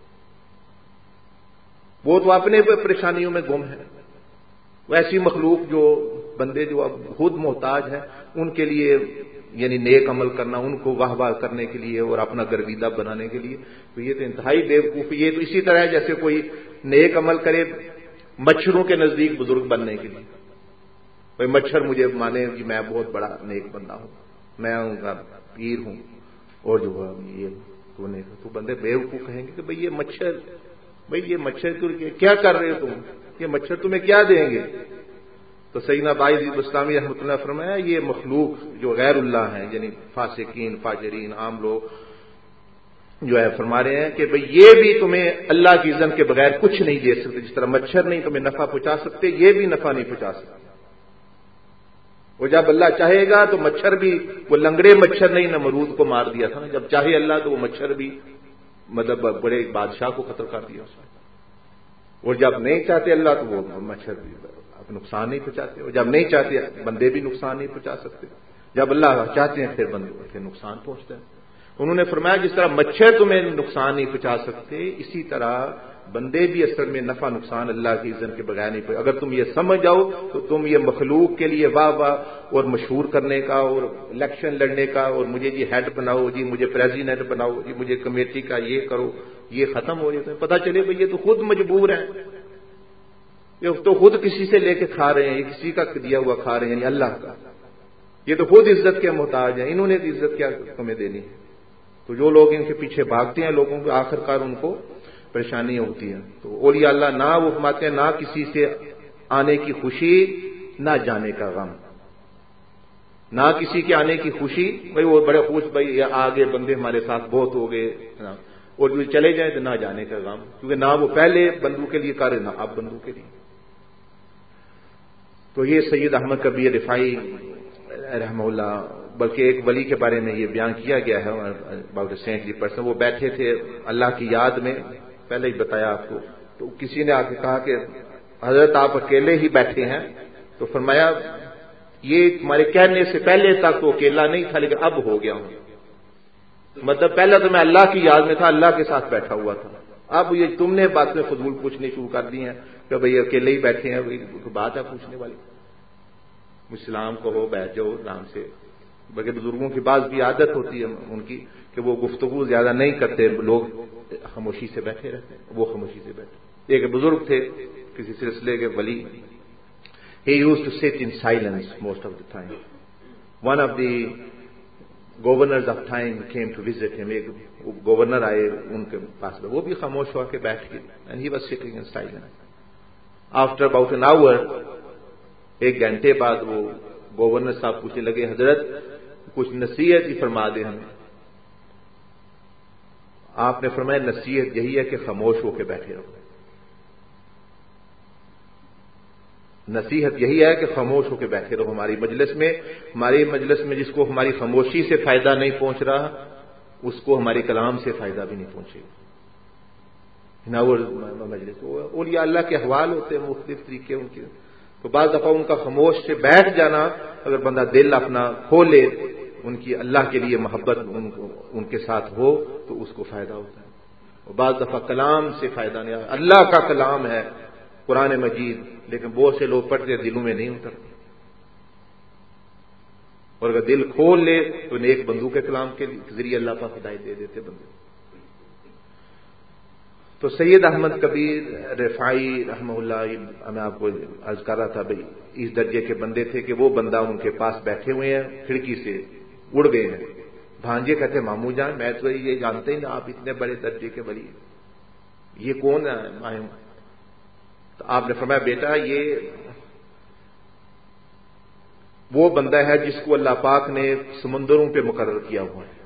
وہ تو اپنے پریشانیوں میں گم ہے. ایسی مخلوق جو بندے جو اب خود محتاج ہیں, ان کے لیے یعنی نیک عمل کرنا, ان کو واہ واہ کرنے کے لیے اور اپنا گرویدہ بنانے کے لیے, تو یہ تو انتہائی بے وقوفی. یہ تو اسی طرح ہے جیسے کوئی نیک عمل کرے مچھروں کے نزدیک بزرگ بننے کے لیے. کوئی مچھر مجھے مانے کہ میں بہت بڑا نیک بندہ ہوں, میں ان کا پیر ہوں, اور جو ہے یہ تو بندے بے وقوف کہیں گے کہ بھئی یہ مچھر کیا کر رہے ہو تم, یہ مچھر تمہیں کیا دیں گے. تو سیدنا باعث بستامی رحمۃ اللہ فرمایا یہ مخلوق جو غیر اللہ ہیں, یعنی فاسقین فاجرین عام لوگ جو ہے, فرما رہے ہیں کہ بھئی یہ بھی تمہیں اللہ کی اذن کے بغیر کچھ نہیں دے سکتے. جس طرح مچھر نہیں تمہیں نفع پہنچا سکتے, یہ بھی نفع نہیں پہنچا سکتے. اور جب اللہ چاہے گا تو مچھر بھی, وہ لنگڑے مچھر نہیں نمرود کو مار دیا تھا نا, جب چاہے اللہ تو وہ مچھر بھی مطلب بڑے بادشاہ کو قتل کر دیا اس نے. اور جب نہیں چاہتے اللہ تو وہ مچھر بھی نقصان نہیں پہنچاتے، اور جب نہیں چاہتے بندے بھی نقصان نہیں پہنچا سکتے، جب اللہ چاہتے ہیں پھر بندے پھر نقصان پہنچتا ہے۔ انہوں نے فرمایا جس طرح مچھر تمہیں نقصان نہیں پہنچا سکتے، اسی طرح بندے بھی اصل میں نفع نقصان اللہ کی اذن کے بغیر نہیں پہنچا۔ اگر تم یہ سمجھ جاؤ تو تم یہ مخلوق کے لیے واہ واہ اور مشہور کرنے کا اور الیکشن لڑنے کا اور مجھے جی ہیڈ بناؤ، جی مجھے پریزیڈنٹ بناؤ، جی مجھے کمیٹی کا یہ کرو، یہ ختم ہو جائے۔ تمہیں پتہ چلے بھئی یہ تو خود مجبور ہیں، یہ تو خود کسی سے لے کے کھا رہے ہیں، یہ کسی کا دیا ہوا کھا رہے ہیں، یعنی اللہ کا، یہ تو خود عزت کے محتاج ہیں، انہوں نے عزت کیا تمہیں دینی ہے۔ تو جو لوگ ان کے پیچھے بھاگتے ہیں لوگوں کو آخر کار ان کو پریشانیاں ہوتی ہیں۔ تو اولیاء اللہ نہ وہ فرماتے ہیں نہ کسی سے آنے کی خوشی نہ جانے کا غم، نہ کسی کے آنے کی خوشی، بھائی وہ بڑے خوش، بھائی آگے بندے ہمارے ساتھ بہت ہو گئے، اور جو چلے جائیں تو نہ جانے کا غم، کیونکہ نہ وہ پہلے بندوں کے لیے کر رہے نہ اب بندوں کے لیے۔ تو یہ سید احمد کبیر رفاعی رحمہ اللہ، بلکہ ایک ولی کے بارے میں یہ بیان کیا گیا ہے اباؤٹ اے سینٹلی پرسن، وہ بیٹھے تھے اللہ کی یاد میں، پہلے ہی بتایا آپ کو، تو کسی نے آ کے کہا کہ حضرت آپ اکیلے ہی بیٹھے ہیں، تو فرمایا یہ تمہارے کہنے سے پہلے تک تو اکیلا نہیں تھا لیکن اب ہو گیا ہوں، مطلب پہلے تو میں اللہ کی یاد میں تھا، اللہ کے ساتھ بیٹھا ہوا تھا، اب یہ تم نے باتیں فضول پوچھنی شروع کر دی ہیں کہ بھئی اکیلے ہی بیٹھے ہیں، بات ہے پوچھنے والی، اسلام کو ہو بیٹھ جاؤ آرام سے۔ بلکہ بزرگوں کی بعض بھی عادت ہوتی ہے ان کی کہ وہ گفتگو زیادہ نہیں کرتے، لوگ خاموشی سے بیٹھے رہتے ہیں، وہ خاموشی سے بیٹھے۔ ایک بزرگ تھے کسی سلسلے کے ولی، he used to sit in silence most of the time. One of the governors of time came to visit him. ایک گورنر آئے ان کے پاس، وہ بھی خاموش ہو کے بیٹھ کے، and he was sitting in silence. After about an hour، ایک گھنٹے بعد وہ گورنر صاحب پوچھنے لگے حضرت کچھ نصیحت ہی فرما دیں ہمیں۔ آپ نے فرمایا نصیحت یہی ہے کہ خاموش ہو کے بیٹھے رہو، نصیحت یہی ہے کہ خاموش ہو کے بیٹھے رہو ہماری مجلس میں جس کو ہماری خاموشی سے فائدہ نہیں پہنچ رہا اس کو ہمارے کلام سے فائدہ بھی نہیں پہنچے گا۔ مجلس اولیاء اللہ کے احوال ہوتے ہیں مختلف طریقے ان کے، تو بعض دفعہ ان کا خاموش سے بیٹھ جانا، اگر بندہ دل اپنا کھولے ان کی اللہ کے لیے محبت ان کے ساتھ ہو تو اس کو فائدہ ہوتا ہے، اور بعض دفعہ کلام سے فائدہ نہیں آتا۔ اللہ کا کلام ہے قرآن مجید، لیکن بہت سے لوگ پڑھتے دلوں میں نہیں اترتے، اور اگر دل کھول لے تو نیک بندوں کے کلام کے ذریعے اللہ پاک ہدایت دے دیتے بندے۔ تو سید احمد کبیر رفاعی رحمہ اللہ، میں آپ کو عرض کر رہا تھا بھائی اس درجے کے بندے تھے کہ وہ بندہ ان کے پاس بیٹھے ہوئے ہیں، کھڑکی سے اڑ گئے ہیں، بھانجے کہتے ماموں جان میں تو یہ جانتے ہی نا آپ اتنے بڑے درجے کے ولی، یہ کون ہے؟ تو آپ نے فرمایا بیٹا یہ وہ بندہ ہے جس کو اللہ پاک نے سمندروں پہ مقرر کیا ہوا ہے،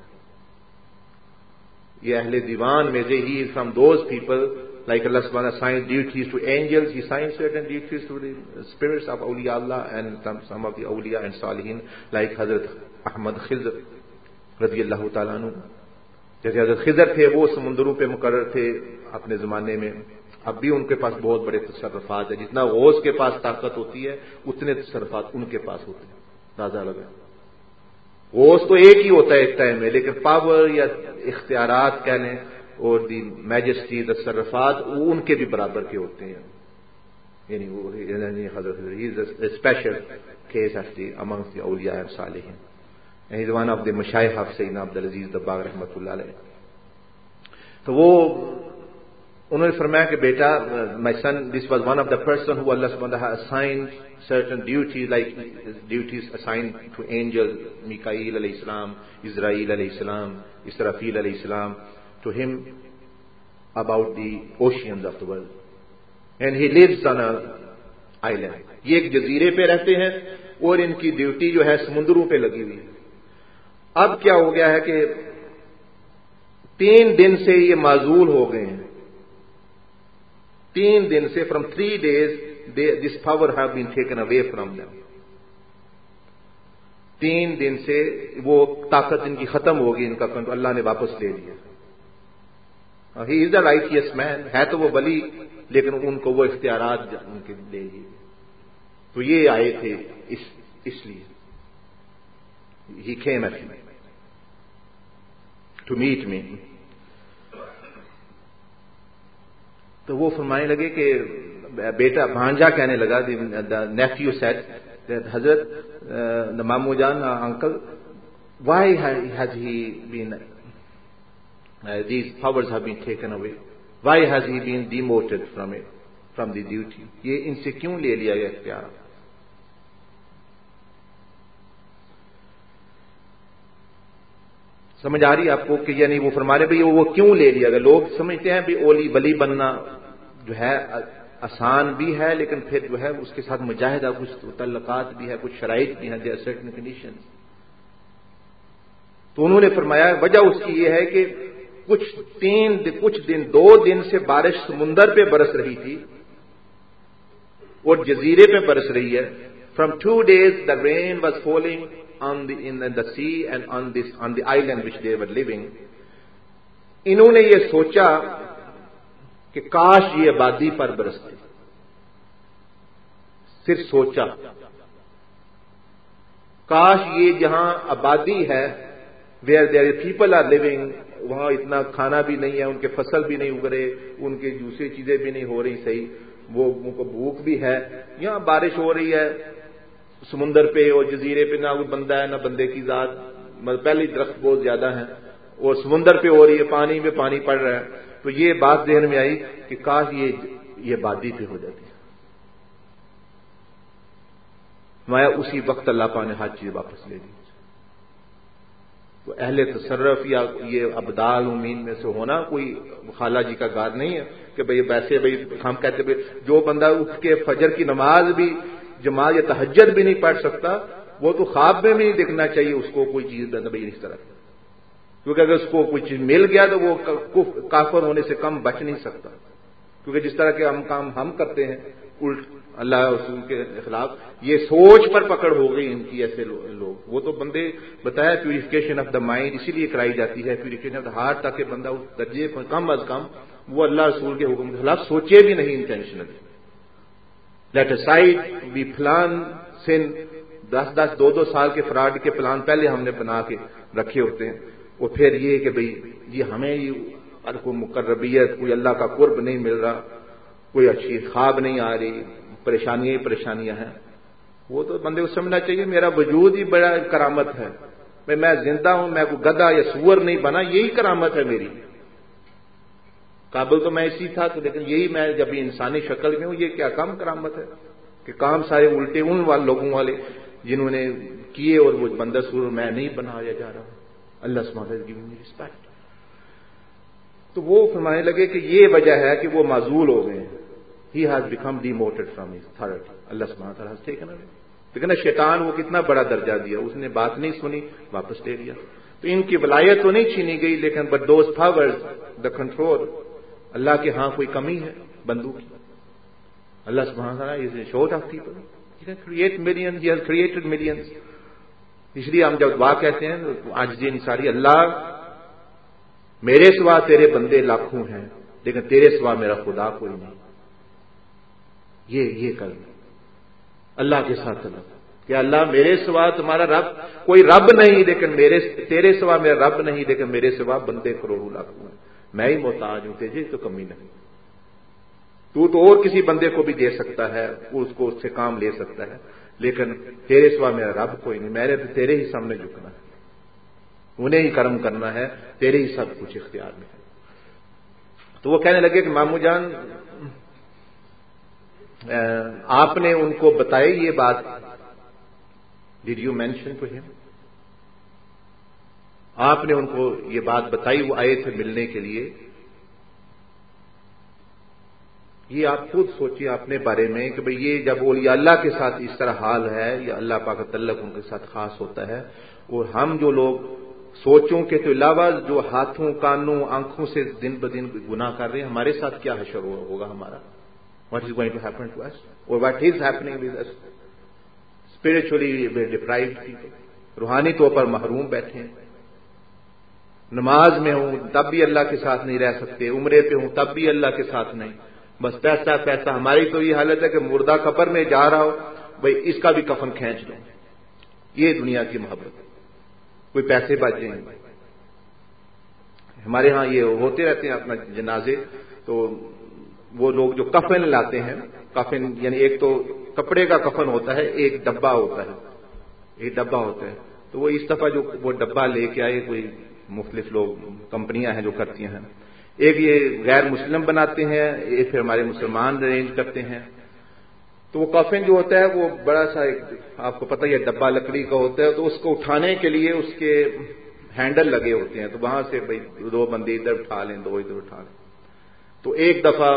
یہ اہل دیوان میں سے he from those people like اللہ سبحانہ assigns duties to angels, he assigns certain duties to the spirits of awliya Allah and some of the awliya and salihin like حضرت احمد خضر رضی اللہ تعالیٰ عنہ۔ جیسے حضرت خضر تھے وہ سمندروں پہ مقرر تھے اپنے زمانے میں، اب بھی ان کے پاس بہت بڑے تصرفات ہیں، جتنا غوث کے پاس طاقت ہوتی ہے اتنے تصرفات ان کے پاس ہوتے ہیں، اندازہ لگا۔ غوث تو ایک ہی ہوتا ہے ایک ٹائم میں، لیکن پاور یا اختیارات کہہ لیں اور دی میجسٹی تصرفات وہ ان کے بھی برابر کے ہوتے ہیں، یعنی وہ حضرت special case of the amongst the اولیاء اینڈ صالحین، and is one of the مشائخ آف سیدنا عبدالعزیز دباغ رحمۃ اللہ علیہ۔ تو وہ انہوں نے فرمایا کہ بیٹا my son, this was one of the person who Allah subhanahu wa ta'ala assigned certain duties like duties assigned to angels, Mikail alayhi salam, Israel alayhi salam, Israfil alayhi salam, to him about the oceans of the world, and he lives on an island. یہ ایک جزیرے پہ رہتے ہیں اور ان کی duty جو ہے سمندروں پہ لگی ہوئی ہے۔ اب کیا ہو گیا ہے کہ 3 دن سے یہ معزول ہو گئے ہیں، 3 دن سے from 3 days this power have been taken away from them. 3 دن سے وہ طاقت ان کی ختم ہوگی، ان کا کنٹرول اللہ نے واپس لے لیا۔ He is the righteous man، ہے تو وہ ولی لیکن ان کو وہ اختیارات ان کے لے لیے۔ تو یہ آئے تھے اس لیے he came at me to meet me. تو وہ فرمانے لگے کہ بیٹا بھانجا کہنے لگا, the nephew said that Hazrat, the Mamu Jan, uncle, why has he been these powers have been taken away, why has he been demoted from the duty, یہ ان سے کیوں لے لیا گیا اختیار. سمجھ آ رہی آپ کو کہ یعنی وہ فرما رہے بھائی وہ کیوں لے لیا گیا. لوگ سمجھتے ہیں بھی اولی ولی بننا جو ہے آسان بھی ہے, لیکن پھر جو ہے اس کے ساتھ مجاہدہ, کچھ تعلقات بھی ہے, کچھ شرائط بھی ہیں, there are certain conditions. تو انہوں نے فرمایا وجہ اس کی یہ ہے کہ کچھ دن 2 دن سے بارش سمندر پہ برس رہی تھی اور جزیرے پہ برس رہی ہے. From 2 days the rain was falling in the sea and on the island which they were living. انہوں نے یہ سوچا کہ کاش یہ آبادی پر برستے, صرف سوچا کاش یہ جہاں آبادی ہے where there people are living, وہاں اتنا کھانا بھی نہیں ہے, ان کے فصل بھی نہیں اگ رہے, ان کی دوسری چیزیں بھی نہیں ہو رہی صحیح, وہ ان کو بھوک بھی ہے, یہاں بارش ہو رہی ہے سمندر پہ اور جزیرے پہ, نہ کوئی بندہ ہے نہ بندے کی ذات, پہلے درخت بہت زیادہ ہیں اور سمندر پہ ہو رہی ہے, پانی میں پانی پڑ رہا ہے. تو یہ بات ذہن میں آئی کہ کاش یہ آبادی پہ ہو جاتی. میں اسی وقت اللہ پاک نے ہر چیز واپس لے لی. تو اہل تصرف یا یہ ابدال امین میں سے ہونا کوئی خالہ جی کا گار نہیں ہے کہ بھئی ویسے بھئی ہم کہتے بھئی جو بندہ اٹھ کے فجر کی نماز بھی جماعت یا تہجد بھی نہیں پڑھ سکتا, وہ تو خواب میں بھی نہیں دیکھنا چاہیے اس کو کوئی چیز بھئی اس طرح, کیونکہ اگر اس کو کوئی چیز مل گیا تو وہ کافر ہونے سے کم بچ نہیں سکتا. کیونکہ جس طرح کے کام ہم کرتے ہیں الٹ اللہ رسول کے خلاف, یہ سوچ پر پکڑ ہو گئی ان کی. ایسے لوگ وہ تو بندے بتایا پیوریفیکیشن آف دا مائنڈ اسی لیے کرائی جاتی ہے, پیوریفیکیشن آف دا ہارٹ, تاکہ بندہ اس درجے پر کم از کم وہ اللہ رسول کے حکم کے خلاف سوچے بھی نہیں intentionally. Let aside we plan سن 10 2 سال کے فراڈ کے پلان پہلے ہم نے بنا کے رکھے ہوتے ہیں, اور پھر یہ کہ بھئی یہ ہمیں کوئی مقربیت, کوئی اللہ کا قرب نہیں مل رہا, کوئی اچھی خواب نہیں آ رہی, پریشانیاں ہیں. وہ تو بندے کو سمجھنا چاہیے میرا وجود ہی بڑا کرامت ہے, میں زندہ ہوں, میں کوئی گدھا یا سور نہیں بنا, یہی کرامت ہے میری. قابل تو میں اسی تھا, تو لیکن یہی میں جب انسانی شکل میں ہوں, یہ کیا کام کرامت ہے کہ کام سارے الٹے ان لوگوں والے جنہوں نے کیے, اور وہ بندہ سور میں نہیں بنایا جا رہا. اللہ سبحانہ وتعالی گیونگ می رسپیکٹ. تو وہ فرمانے لگے کہ یہ وجہ ہے کہ وہ معزول ہو گئے. He has become demoted from his authority. اللہ سبحانہ وتعالی has taken away. لیکن شیطان وہ کتنا بڑا درجہ دیا, اس نے بات نہیں سنی, واپس لے لیا. تو ان کی ولایت تو نہیں چھینی گئی, لیکن but those powers, the control, اللہ کے ہاں کوئی کمی ہے بندوں کی. اللہ سبحانہ وتعالی is a short of people. He can create millions, he has created millions. اس لیے ہم جب دعا کہتے ہیں عاجزی انصاری, اللہ میرے سوا تیرے بندے لاکھوں ہیں لیکن تیرے سوا میرا خدا کوئی نہیں. یہ کرنا اللہ کے ساتھ کہ اللہ میرے سوا تمہارا رب کوئی رب نہیں, لیکن تیرے سوا میرا رب نہیں, لیکن میرے سوا بندے کروڑوں لاکھوں ہیں, میں ہی محتاج ہوں, تجھے تو کمی نہیں. تو اور کسی بندے کو بھی دے سکتا ہے, اس کو اس سے کام لے سکتا ہے, لیکن تیرے سوا میرا رب کوئی نہیں. میرے تو تیرے ہی سامنے جھکنا ہے, انہیں ہی کرم کرنا ہے, تیرے ہی سب کچھ اختیار میں ہے. تو وہ کہنے لگے کہ مامو جان آپ نے ان کو بتائی یہ بات, ڈیڈ یو مینشن ٹو ہم, آپ نے ان کو یہ بات بتائی, وہ آئے تھے ملنے کے لیے. یہ آپ خود سوچیے اپنے بارے میں کہ بھئی یہ جب اولیاء اللہ کے ساتھ اس طرح حال ہے, یا اللہ پاک کا تعلق ان کے ساتھ خاص ہوتا ہے, اور ہم جو لوگ سوچوں کے تو علاوہ جو ہاتھوں کانوں آنکھوں سے دن بدن گناہ کر رہے ہیں, ہمارے ساتھ کیا حشر ہوگا ہمارا. What is going to happen to us, or what is happening with us? Spiritually deprived people, روحانی طور پر محروم بیٹھے ہیں. نماز میں ہوں تب بھی اللہ کے ساتھ نہیں رہ سکتے, عمرے پہ ہوں تب بھی اللہ کے ساتھ نہیں, بس پیسہ پیسہ. ہماری تو یہ حالت ہے کہ مردہ قبر میں جا رہا ہو بھئی اس کا بھی کفن کھینچ لو. یہ دنیا کی محبت. کوئی پیسے بچ جائیں. ہمارے ہاں یہ ہوتے رہتے ہیں اپنا جنازے، تو وہ لوگ جو کفن لاتے ہیں، کفن یعنی ایک تو کپڑے کا کفن ہوتا ہے، ایک ڈبہ ہوتا ہے، تو وہ اس دفعہ جو وہ ڈبہ لے کے آئے، کوئی مختلف لوگ کمپنیاں ہیں جو کرتی ہیں، ایک یہ غیر مسلم بناتے ہیں، ایک پھر ہمارے مسلمان ارینج کرتے ہیں. تو وہ کفن جو ہوتا ہے وہ بڑا سا ایک، آپ کو پتہ ہے ڈبہ لکڑی کا ہوتا ہے، تو اس کو اٹھانے کے لیے اس کے ہینڈل لگے ہوتے ہیں، تو وہاں سے بھائی 2 بندے ادھر اٹھا لیں، 2 ادھر اٹھا لیں. تو ایک دفعہ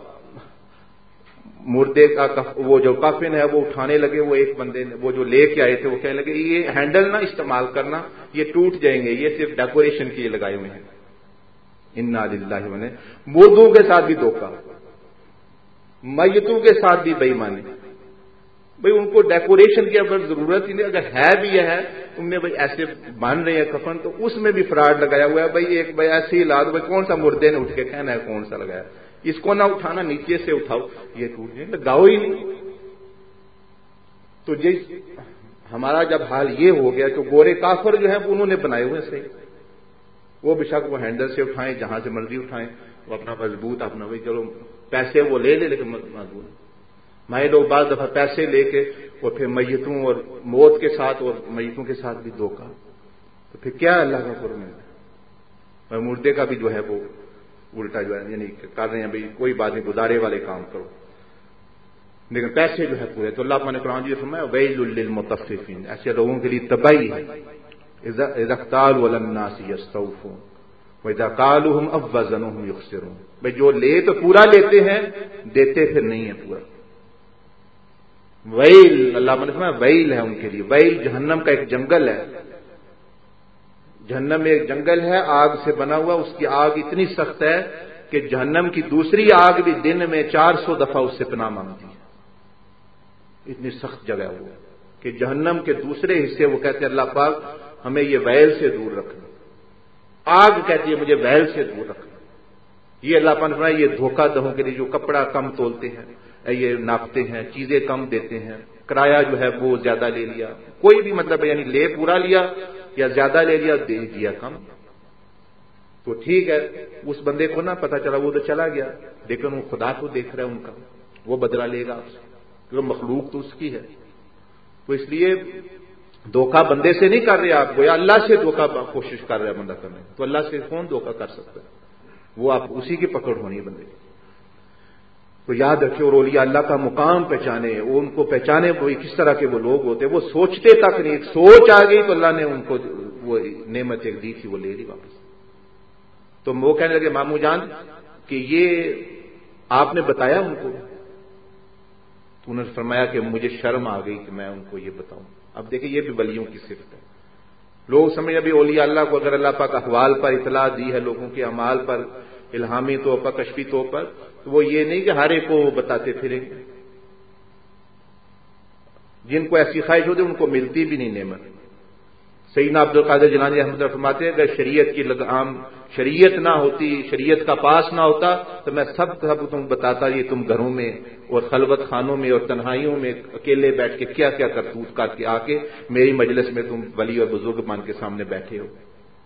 مردے کا وہ جو کفن ہے وہ اٹھانے لگے، وہ ایک بندے نے، وہ جو لے کے آئے تھے، وہ کہنے لگے یہ ہینڈل نہ استعمال کرنا، یہ ٹوٹ جائیں گے، یہ صرف ڈیکوریشن کے لیے لگائے ہوئے ہیں. انا للہ و انا. مردوں کے ساتھ بھی دھوکہ، میتوں کے ساتھ بھی بے ایمانی. بھئی ان کو ڈیکوریشن کی اب ضرورت ہی نہیں، اگر ہے بھی یہ ہے تم نے بھئی ایسے مان رہے ہیں کفن، تو اس میں بھی فراڈ لگایا ہوا ہے. بھئی ایک بھئی ایسے ہی لا دو، بھئی کون سا مردے نے اٹھ کے کہنا ہے کون سا لگایا، اس کو نہ اٹھانا، نیچے سے اٹھاؤ، یہ ٹوٹ جائے، لگاؤ ہی نہیں. تو ہمارا جب حال یہ ہو گیا تو گورے کافر جو ہیں انہوں نے بنائے ہوئے صحیح، وہ بے شک وہ ہینڈل سے اٹھائیں، جہاں سے مرضی اٹھائیں، وہ اپنا مضبوط اپنا بھائی چلو پیسے وہ لے لے لیکن مضبوط. میں لوگ بعض دفعہ پیسے لے کے اور پھر میتوں اور موت کے ساتھ اور میتوں کے ساتھ بھی دھوکہ، تو پھر کیا اللہ کا قرب ہے. مردے کا بھی جو ہے وہ الٹا جو ہے یعنی کر رہے ہیں بھائی کوئی بات نہیں، گزارے والے کام کرو، لیکن پیسے جو ہے پورے. تو اللہ نے قرآن جی فرمایا ویل للمطففین، ایسے لوگوں کے لیے تباہی ہے. اذا اکتالوا علی الناس یستوفون واذا قالوهم او وزنوهم یخسرون. بھائی جو لے تو پورا لیتے ہیں، دیتے پھر نہیں ہے پورا. ویل، اللہ نے فرمایا ویل ہے ان کے لیے. ویل جہنم کا ایک جنگل ہے، جہنم میں ایک جنگل ہے آگ سے بنا ہوا، اس کی آگ اتنی سخت ہے کہ جہنم کی دوسری آگ بھی دن میں 400 دفعہ اس سے پناہ مانگتی ہے. اتنی سخت جگہ وہ کہ جہنم کے دوسرے حصے وہ کہتے ہیں اللہ پاک ہمیں یہ ویل سے دور رکھنا. آگ کہتی ہے مجھے ویل سے دور رکھنا. یہ اللہ پاک نے فرمایا یہ دھوکہ دہوں کے لیے جو کپڑا کم تولتے ہیں، یہ ناپتے ہیں، چیزیں کم دیتے ہیں، کرایہ جو ہے وہ زیادہ لے لیا، کوئی بھی مطلب یعنی لے پورا لیا یا زیادہ لے لیا، دے دیا کم. تو ٹھیک ہے، اس بندے کو نہ پتا چلا، وہ تو چلا گیا، لیکن وہ خدا کو دیکھ رہا ہے ان کا، وہ بدلہ لے گا آپ سے، کیونکہ مخلوق تو اس کی ہے. تو اس لیے دھوکہ بندے سے نہیں کر رہے آپ کو، یا اللہ سے دھوکہ کوشش کر رہا ہے بندہ کرنے، تو اللہ سے کون دھوکہ کر سکتا ہے؟ وہ آپ اسی کی پکڑ ہونی ہے بندے کی. تو یاد رکھیں اور اولیاء اللہ کا مقام پہچانے، وہ ان کو پہچانے وہ کس طرح کے وہ لوگ ہوتے، وہ سوچتے تک نہیں، ایک سوچ آ گئی تو اللہ نے ان کو وہ نعمت ایک دی تھی وہ لے لی واپس. تو وہ کہنے لگے ماموں جان کہ یہ آپ نے بتایا ان کو؟ تو انہوں نے فرمایا کہ مجھے شرم آ گئی کہ میں ان کو یہ بتاؤں. اب دیکھیں یہ بھی ولیوں کی صفت ہے. لوگ سمجھے ابھی اولیاء اللہ کو اگر اللہ پاک احوال پر اطلاع دی ہے، لوگوں کے اعمال پر الہامی طور پر، کشفی طور پر، تو وہ یہ نہیں کہ ہر ایک کو بتاتے پھریں گے. جن کو ایسی خواہش ہوتی ان کو ملتی بھی نہیں نعمت. سیدنا عبد القادر جیلانی رحمۃ اللہ فرماتے ہیں اگر شریعت کی لگام، شریعت نہ ہوتی، شریعت کا پاس نہ ہوتا تو میں سب تم بتاتا یہ تم گھروں میں اور خلوت خانوں میں اور تنہائیوں میں اکیلے بیٹھ کے کیا کیا کرتوت کر کے آ کے میری مجلس میں تم ولی اور بزرگ مان کے سامنے بیٹھے ہو.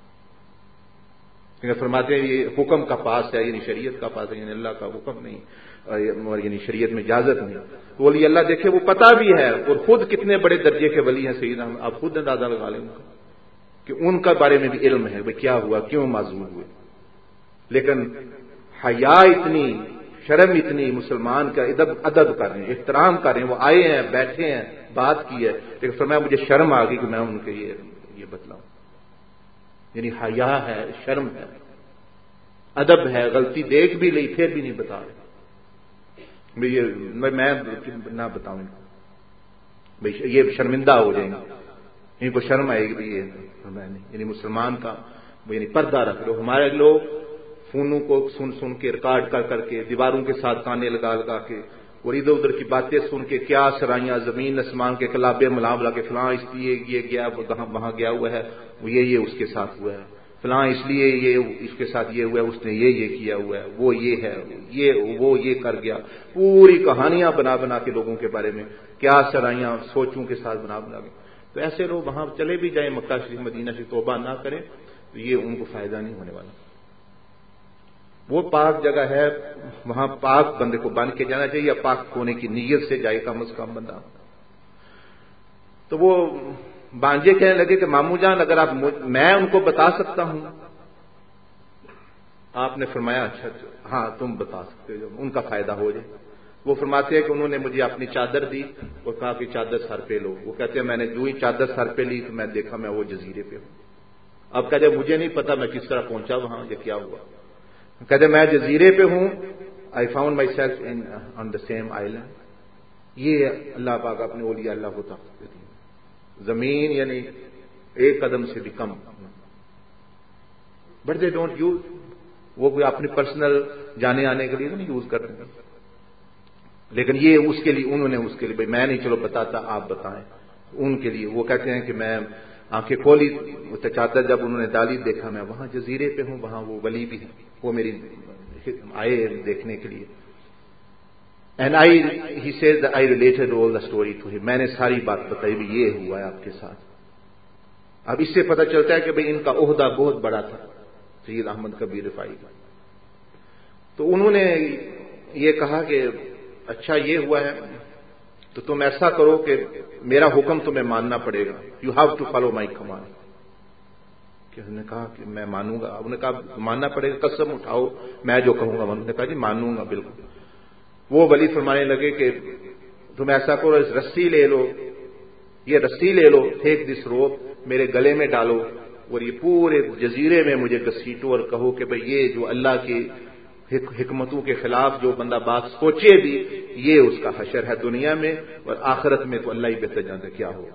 فرماتے ہیں یہ حکم کا پاس ہے، یعنی شریعت کا پاس ہے، یعنی اللہ کا حکم نہیں، اور یعنی شریعت میں اجازت نہیں. تو ولی اللہ دیکھے وہ پتہ بھی ہے، اور خود کتنے بڑے درجے کے ولی ہیں سیدنا، آپ خود اندازہ لگا لیں کہ ان کا بارے میں بھی علم ہے کہ کیا ہوا، کیوں معذور ہوئے. لیکن حیا اتنی، شرم اتنی، مسلمان کا ادب کر رہے ہیں، احترام کر رہے ہیں، وہ آئے ہیں، بیٹھے ہیں، بات کی ہے، لیکن فرمایا مجھے شرم آ گئی کہ میں ان کے یہ بتلاؤں. یعنی حیا ہے، شرم ہے، ادب ہے، غلطی دیکھ بھی لی پھر بھی نہیں بتا رہے. میں نہ بتاؤں بھائی یہ شرمندہ ہو جائیں گے، ان کو شرم آئے گی. یہ میں نہیں، یعنی مسلمان کا یعنی پردہ رکھ لو. ہمارے لوگ فونوں کو سن کے ریکارڈ کر کے دیواروں کے ساتھ کانے لگا کے اور ادھر ادھر کی باتیں سن کے کیا سرائیاں زمین آسمان کے کلابے ملام لا کے فلاں اس لیے یہ گیا وہاں گیا ہوا ہے، وہ یہ اس کے ساتھ ہوا ہے. فلاں اس لیے یہ اس کے ساتھ یہ ہوا ہے، اس نے یہ کیا ہوا ہے، وہ یہ ہے، وہ یہ کر گیا، پوری کہانیاں بنا بنا کے لوگوں کے بارے میں کیا سرائیاں سوچوں کے ساتھ بنا بنا کے. تو ایسے لوگ وہاں چلے بھی جائیں مکہ شریف مدینہ سے توبہ نہ کریں تو یہ ان کو فائدہ نہیں ہونے والا. وہ پاک جگہ ہے، وہاں پاک بندے کو باندھ کے جانا چاہیے، یا پاک ہونے کی نیت سے جائے کم از کم بندہ. تو وہ بانجے کہنے لگے کہ ماموں جان اگر آپ میں ان کو بتا سکتا ہوں. آپ نے فرمایا اچھا ہاں تم بتا سکتے ہو، ان کا فائدہ ہو جائے. وہ فرماتے ہیں کہ انہوں نے مجھے اپنی چادر دی اور کہا کہ چادر سر پہ لو. وہ کہتے ہیں میں نے جو ہی چادر سر پہ لی تو میں دیکھا میں وہ جزیرے پہ ہوں. اب کہتے ہیں مجھے نہیں پتا میں کس طرح پہنچا وہاں یا کیا ہوا. کہتے میں جزیرے پہ ہوں. I found myself on the same island. یہ اللہ پاک اپنے اولیاء اللہ کو طاقت دیتی ہے. زمین یعنی ایک قدم سے بھی کم، بٹ دے ڈونٹ یوز. وہ کوئی اپنی پرسنل جانے آنے کے لیے نہیں یوز کرتے ہیں، لیکن یہ اس کے لیے انہوں نے اس کے لیے بھائی میں نہیں چلو بتاتا آپ بتائیں. ان کے لیے وہ کہتے ہیں کہ میں آنکھیں کھولی چادر جب انہوں نے ڈالی دیکھا میں وہاں جزیرے پہ ہوں، وہاں وہ ولی بھی ہیں، وہ میری آئے دیکھنے کے لیے. And he says that I related all the story to him. میں نے ساری بات بتائی بھی یہ ہوا ہے آپ کے ساتھ. اب اس سے پتہ چلتا ہے کہ بھئی ان کا عہدہ بہت بڑا تھا سید احمد کبیر رفاعی کا. تو انہوں نے یہ کہا کہ اچھا یہ ہوا ہے تو تم ایسا کرو کہ میرا حکم تمہیں ماننا پڑے گا. You have to follow my command. کہ انہوں نے کہا کہ میں مانوں گا. انہوں نے کہا ماننا پڑے گا، قسم اٹھاؤ میں جو کہوں گا. انہوں نے کہا جی مانوں گا بالکل. وہ ولی فرمانے لگے کہ تم ایسا کرو اس رسی لے لو، یہ رسی لے لو، ٹیک دس روپ، میرے گلے میں ڈالو اور یہ پورے جزیرے میں مجھے گھسیٹو اور کہو کہ بھئی یہ جو اللہ کی حکمتوں کے خلاف جو بندہ بات سوچے بھی یہ اس کا حشر ہے دنیا میں، اور آخرت میں تو اللہ ہی بہتر جانتا کیا ہوگا.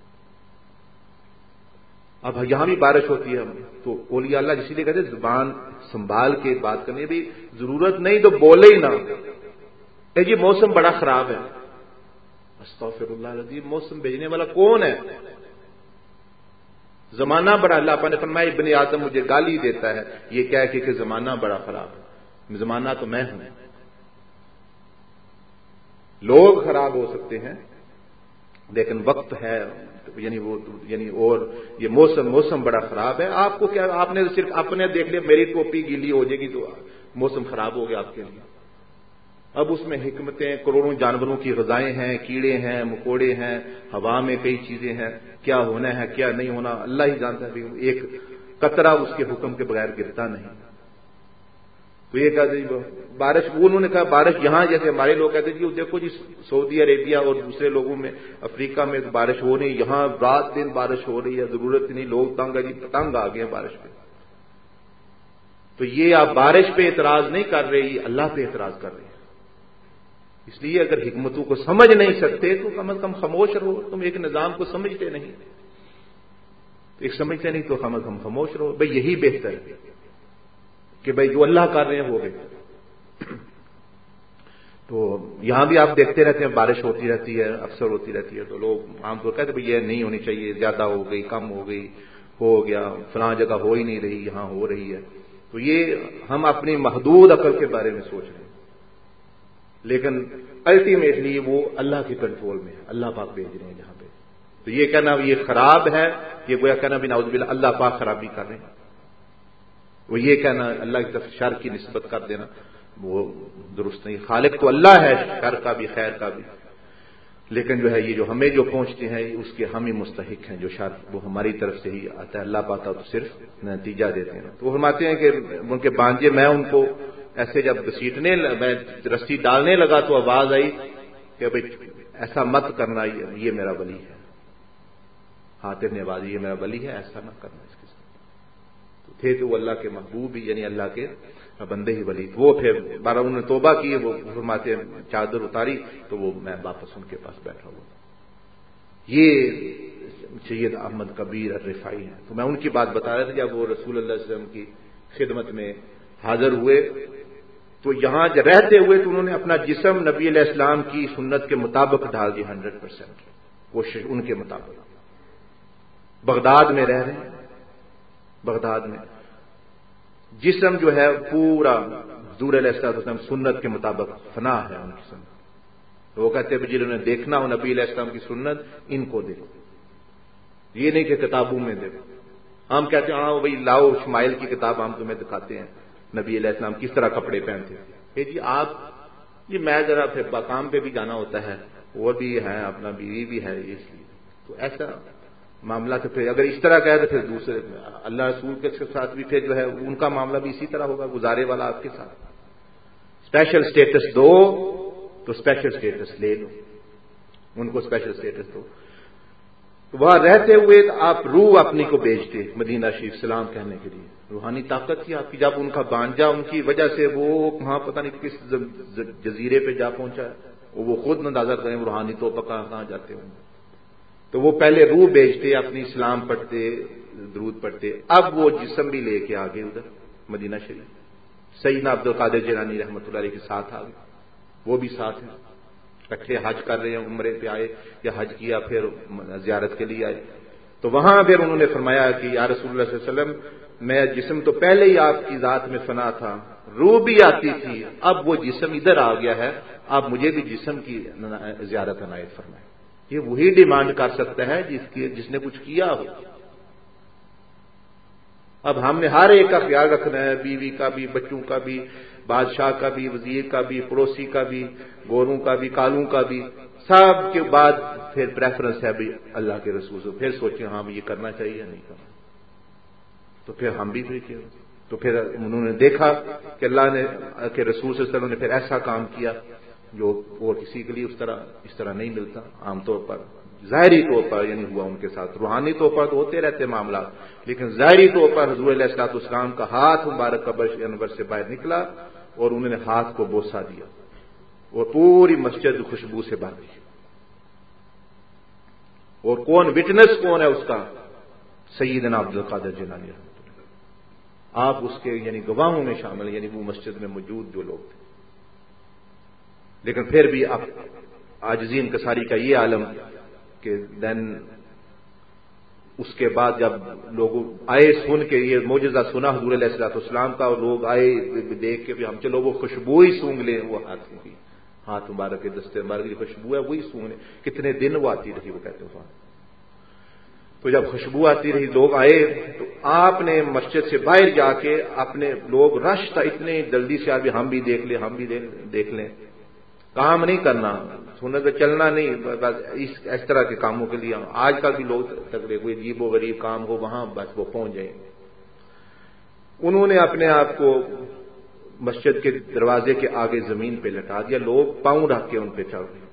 اب یہاں بھی بارش ہوتی ہے تو اولیاء اللہ اسی لیے کہتے ہیں زبان سنبھال کے بات کرنے بھی ضرورت نہیں تو بولے ہی نہ. جی موسم بڑا خراب ہے، استغفر اللہ العظیم، موسم بھیجنے والا کون ہے؟ زمانہ بڑا، اللہ پاک نے فرمایا ابن آدم مجھے گالی دیتا ہے یہ کہہ کے کہ زمانہ بڑا خراب ہے. زمانہ تو میں ہوں. لوگ خراب ہو سکتے ہیں لیکن وقت ہے، یعنی اور یہ موسم بڑا خراب ہے. آپ کو کیا، آپ نے صرف اپنے دیکھ لیا میری ٹوپی گیلی ہو جائے گی تو موسم خراب ہو گیا آپ کے لیے. اب اس میں حکمتیں، کروڑوں جانوروں کی غذائیں ہیں، کیڑے ہیں، مکوڑے ہیں، ہوا میں کئی چیزیں ہیں، کیا ہونا ہے کیا نہیں ہونا اللہ ہی جانتا ہے. ایک قطرہ اس کے حکم کے بغیر گرتا نہیں. تو یہ کہا بارش، انہوں نے کہا بارش یہاں جیسے ہمارے لوگ کہتے جی دیکھو جی سعودی عربیہ اور دوسرے لوگوں میں افریقہ میں بارش ہو رہی، یہاں رات دن بارش ہو رہی ہے، ضرورت نہیں، لوگ تنگ آ گئے ہیں بارش پہ. تو یہ آپ بارش پہ اعتراض نہیں کر رہے، یہ اللہ پہ اعتراض کر رہے ہیں. اس لیے اگر حکمتوں کو سمجھ نہیں سکتے تو کم از کم خاموش رہو. تم ایک نظام کو سمجھتے نہیں، ایک سمجھتے نہیں تو کم از کم خاموش رہو. بھئی یہی بہتر ہے کہ بھئی جو اللہ کر رہے ہیں وہ بہتر. تو یہاں بھی آپ دیکھتے رہتے ہیں بارش ہوتی رہتی ہے، اکثر ہوتی رہتی ہے، تو لوگ عام طور کہتے ہیں بھئی یہ نہیں ہونی چاہیے، زیادہ ہو گئی، کم ہو گئی، ہو گیا، فلاں جگہ ہو ہی نہیں رہی، یہاں ہو رہی ہے. تو یہ ہم اپنی محدود عقل کے بارے میں سوچ رہے ہیں، لیکن الٹیمیٹلی وہ اللہ کے کنٹرول میں ہے، اللہ پاک بھیج رہے ہیں جہاں پہ. تو یہ کہنا یہ خراب ہے، یہ گویا کہنا بھی نعوذ باللہ اللہ پاک خرابی کر رہے ہیں. وہ یہ کہنا اللہ کی طرف شر کی نسبت کر دینا وہ درست نہیں. خالق تو اللہ ہے شر کا بھی خیر کا بھی، لیکن جو ہے یہ جو ہمیں جو پہنچتے ہیں اس کے ہم ہی مستحق ہیں. جو شر وہ ہماری طرف سے ہی آتا ہے، اللہ پاتا تو صرف نتیجہ دیتے ہیں. تو وہ فرماتے ہیں کہ ان کے بانجے میں ان کو ایسے جب گھسیٹنے میں رسی ڈالنے لگا تو آواز آئی کہ بھئی ایسا مت کرنا، یہ میرا ولی ہے. حاتم نے آواز، یہ میرا ولی ہے، ایسا نہ کرنا اس کے ساتھ. تو تھے تو وہ اللہ کے محبوب ہی، یعنی اللہ کے بندے ہی ولی. وہ پھر بارہ انہوں نے توبہ کی، وہ فرماتے ہیں چادر اتاری تو وہ میں واپس ان کے پاس بیٹھا ہوا. یہ سید احمد کبیر الرفاعی ہیں. تو میں ان کی بات بتا رہا تھا جب وہ رسول اللہ صلی اللہ علیہ وسلم کی خدمت میں حاضر ہوئے تو یہاں رہتے ہوئے تو انہوں نے اپنا جسم نبی علیہ السلام کی سنت کے مطابق ڈال دیا 100%، کوشش ان کے مطابق. بغداد میں رہ رہے ہیں بغداد میں. جسم جو ہے پورا حضور علیہ السلام سنت کے مطابق فنا ہے ان کی سنت. وہ کہتے ہیں جنہوں نے دیکھنا ہو نبی علیہ السلام کی سنت ان کو دیکھو, یہ نہیں کہ کتابوں میں دیکھو. ہم کہتے ہیں ہاں بھائی لاؤ شمائل کی کتاب ہم تمہیں دکھاتے ہیں نبی علیہ السلام کس طرح کپڑے پہنتے تھے. جی آپ جی میں ذرا پھر کام پہ بھی جانا ہوتا ہے, وہ بھی ہے اپنا بیوی بھی ہے, اس لیے تو ایسا معاملہ. تو پھر اگر اس طرح کہے تو پھر دوسرے اللہ رسول کے ساتھ بھی پھر جو ہے ان کا معاملہ بھی اسی طرح ہوگا, گزارے والا آپ کے ساتھ. اسپیشل اسٹیٹس دو تو اسپیشل اسٹیٹس لے لو, ان کو اسپیشل اسٹیٹس دو. تو وہاں رہتے ہوئے آپ روح اپنی کو بیچتے مدینہ شریف سلام کہنے کے لیے. روحانی طاقت تھی آپ کی. جب ان کا بانجا ان کی وجہ سے وہ کہاں پتہ نہیں کس جزیرے پہ جا پہنچا, وہ خود اندازہ کریں روحانی تو کہاں جاتے ہوں. تو وہ پہلے روح بیچتے, اپنی اسلام پڑھتے, درود پڑھتے. اب وہ جسم بھی لے کے آگے ادھر مدینہ شریف. سیدنا عبد القادر جیلانی رحمۃ اللہ علیہ کے ساتھ آ گئے, وہ بھی ساتھ ہیں, اکٹھے حج کر رہے ہیں, عمرے پہ آئے یا حج کیا پھر زیارت کے لیے آئے. تو وہاں پھر انہوں نے فرمایا کہ یا رسول اللہ صلی اللہ علیہ وسلم میں جسم تو پہلے ہی آپ کی ذات میں فنا تھا, روح بھی آتی تھی, اب وہ جسم ادھر آ گیا ہے, آپ مجھے بھی جسم کی زیارت عنایت فرمائیں. یہ وہی ڈیمانڈ کر سکتا ہے جس نے کچھ کیا ہو. اب ہم نے ہر ایک کا خیال رکھنا ہے, بیوی کا بھی, بچوں کا بھی, بادشاہ کا بھی, وزیر کا بھی, پڑوسی کا بھی, گوروں کا بھی, کالوں کا بھی. سب کے بعد پھر پریفرنس ہے بھی اللہ کے رسول سے. پھر سوچیں ہاں یہ کرنا چاہیے یا نہیں کرنا. تو پھر ہم بھی کیا, تو پھر انہوں نے دیکھا کہ اللہ نے کہ رسول صلی اللہ علیہ وسلم نے پھر ایسا کام کیا جو اور کسی کے لیے اس طرح نہیں ملتا. عام طور پر ظاہری طور پر یعنی ہوا ان کے ساتھ. روحانی طور پر تو ہوتے رہتے معاملات, لیکن ظاہری طور پر حضور علیہ الصلوۃ والسلام کا ہاتھ مبارک قبر انور سے باہر نکلا اور انہوں نے ہاتھ کو بوسہ دیا اور پوری مسجد خوشبو سے بھر گئی. اور کون وٹنس کون ہے اس کا؟ سیدنا عبد القادر جیلانی. آپ اس کے یعنی گواہوں میں شامل, یعنی وہ مسجد میں موجود جو لوگ تھے. لیکن پھر بھی اب عاجزی انکساری کا یہ عالم کہ دین اس کے بعد جب لوگ آئے سن کے یہ معجزہ سنا حضور علیہ الصلوۃ والسلام کا, اور لوگ آئے دیکھ کے بھی ہم چلو وہ خوشبو ہی سونگ لیں, وہ ہاتھ مبارک کے دستے مبارک کی خوشبو ہے وہی سونگ لیں. کتنے دن وہ آتی رہی, وہ کہتے ہیں. تو جب خوشبو آتی رہی لوگ آئے تو آپ نے مسجد سے باہر جا کے اپنے لوگ رش تھا اتنے جلدی سے ابھی ہم بھی دیکھ لیں, ہم بھی دیکھ لیں. کام نہیں کرنا, سنت پہ چلنا نہیں, بس اس طرح کے کاموں کے لیے. آج کل بھی لوگ تقریباً کوئی عجیب و غریب کام ہو وہاں بس وہ پہنچ جائیں. انہوں نے اپنے آپ کو مسجد کے دروازے کے آگے زمین پہ لٹا دیا, لوگ پاؤں رکھ کے ان پہ چل رہے.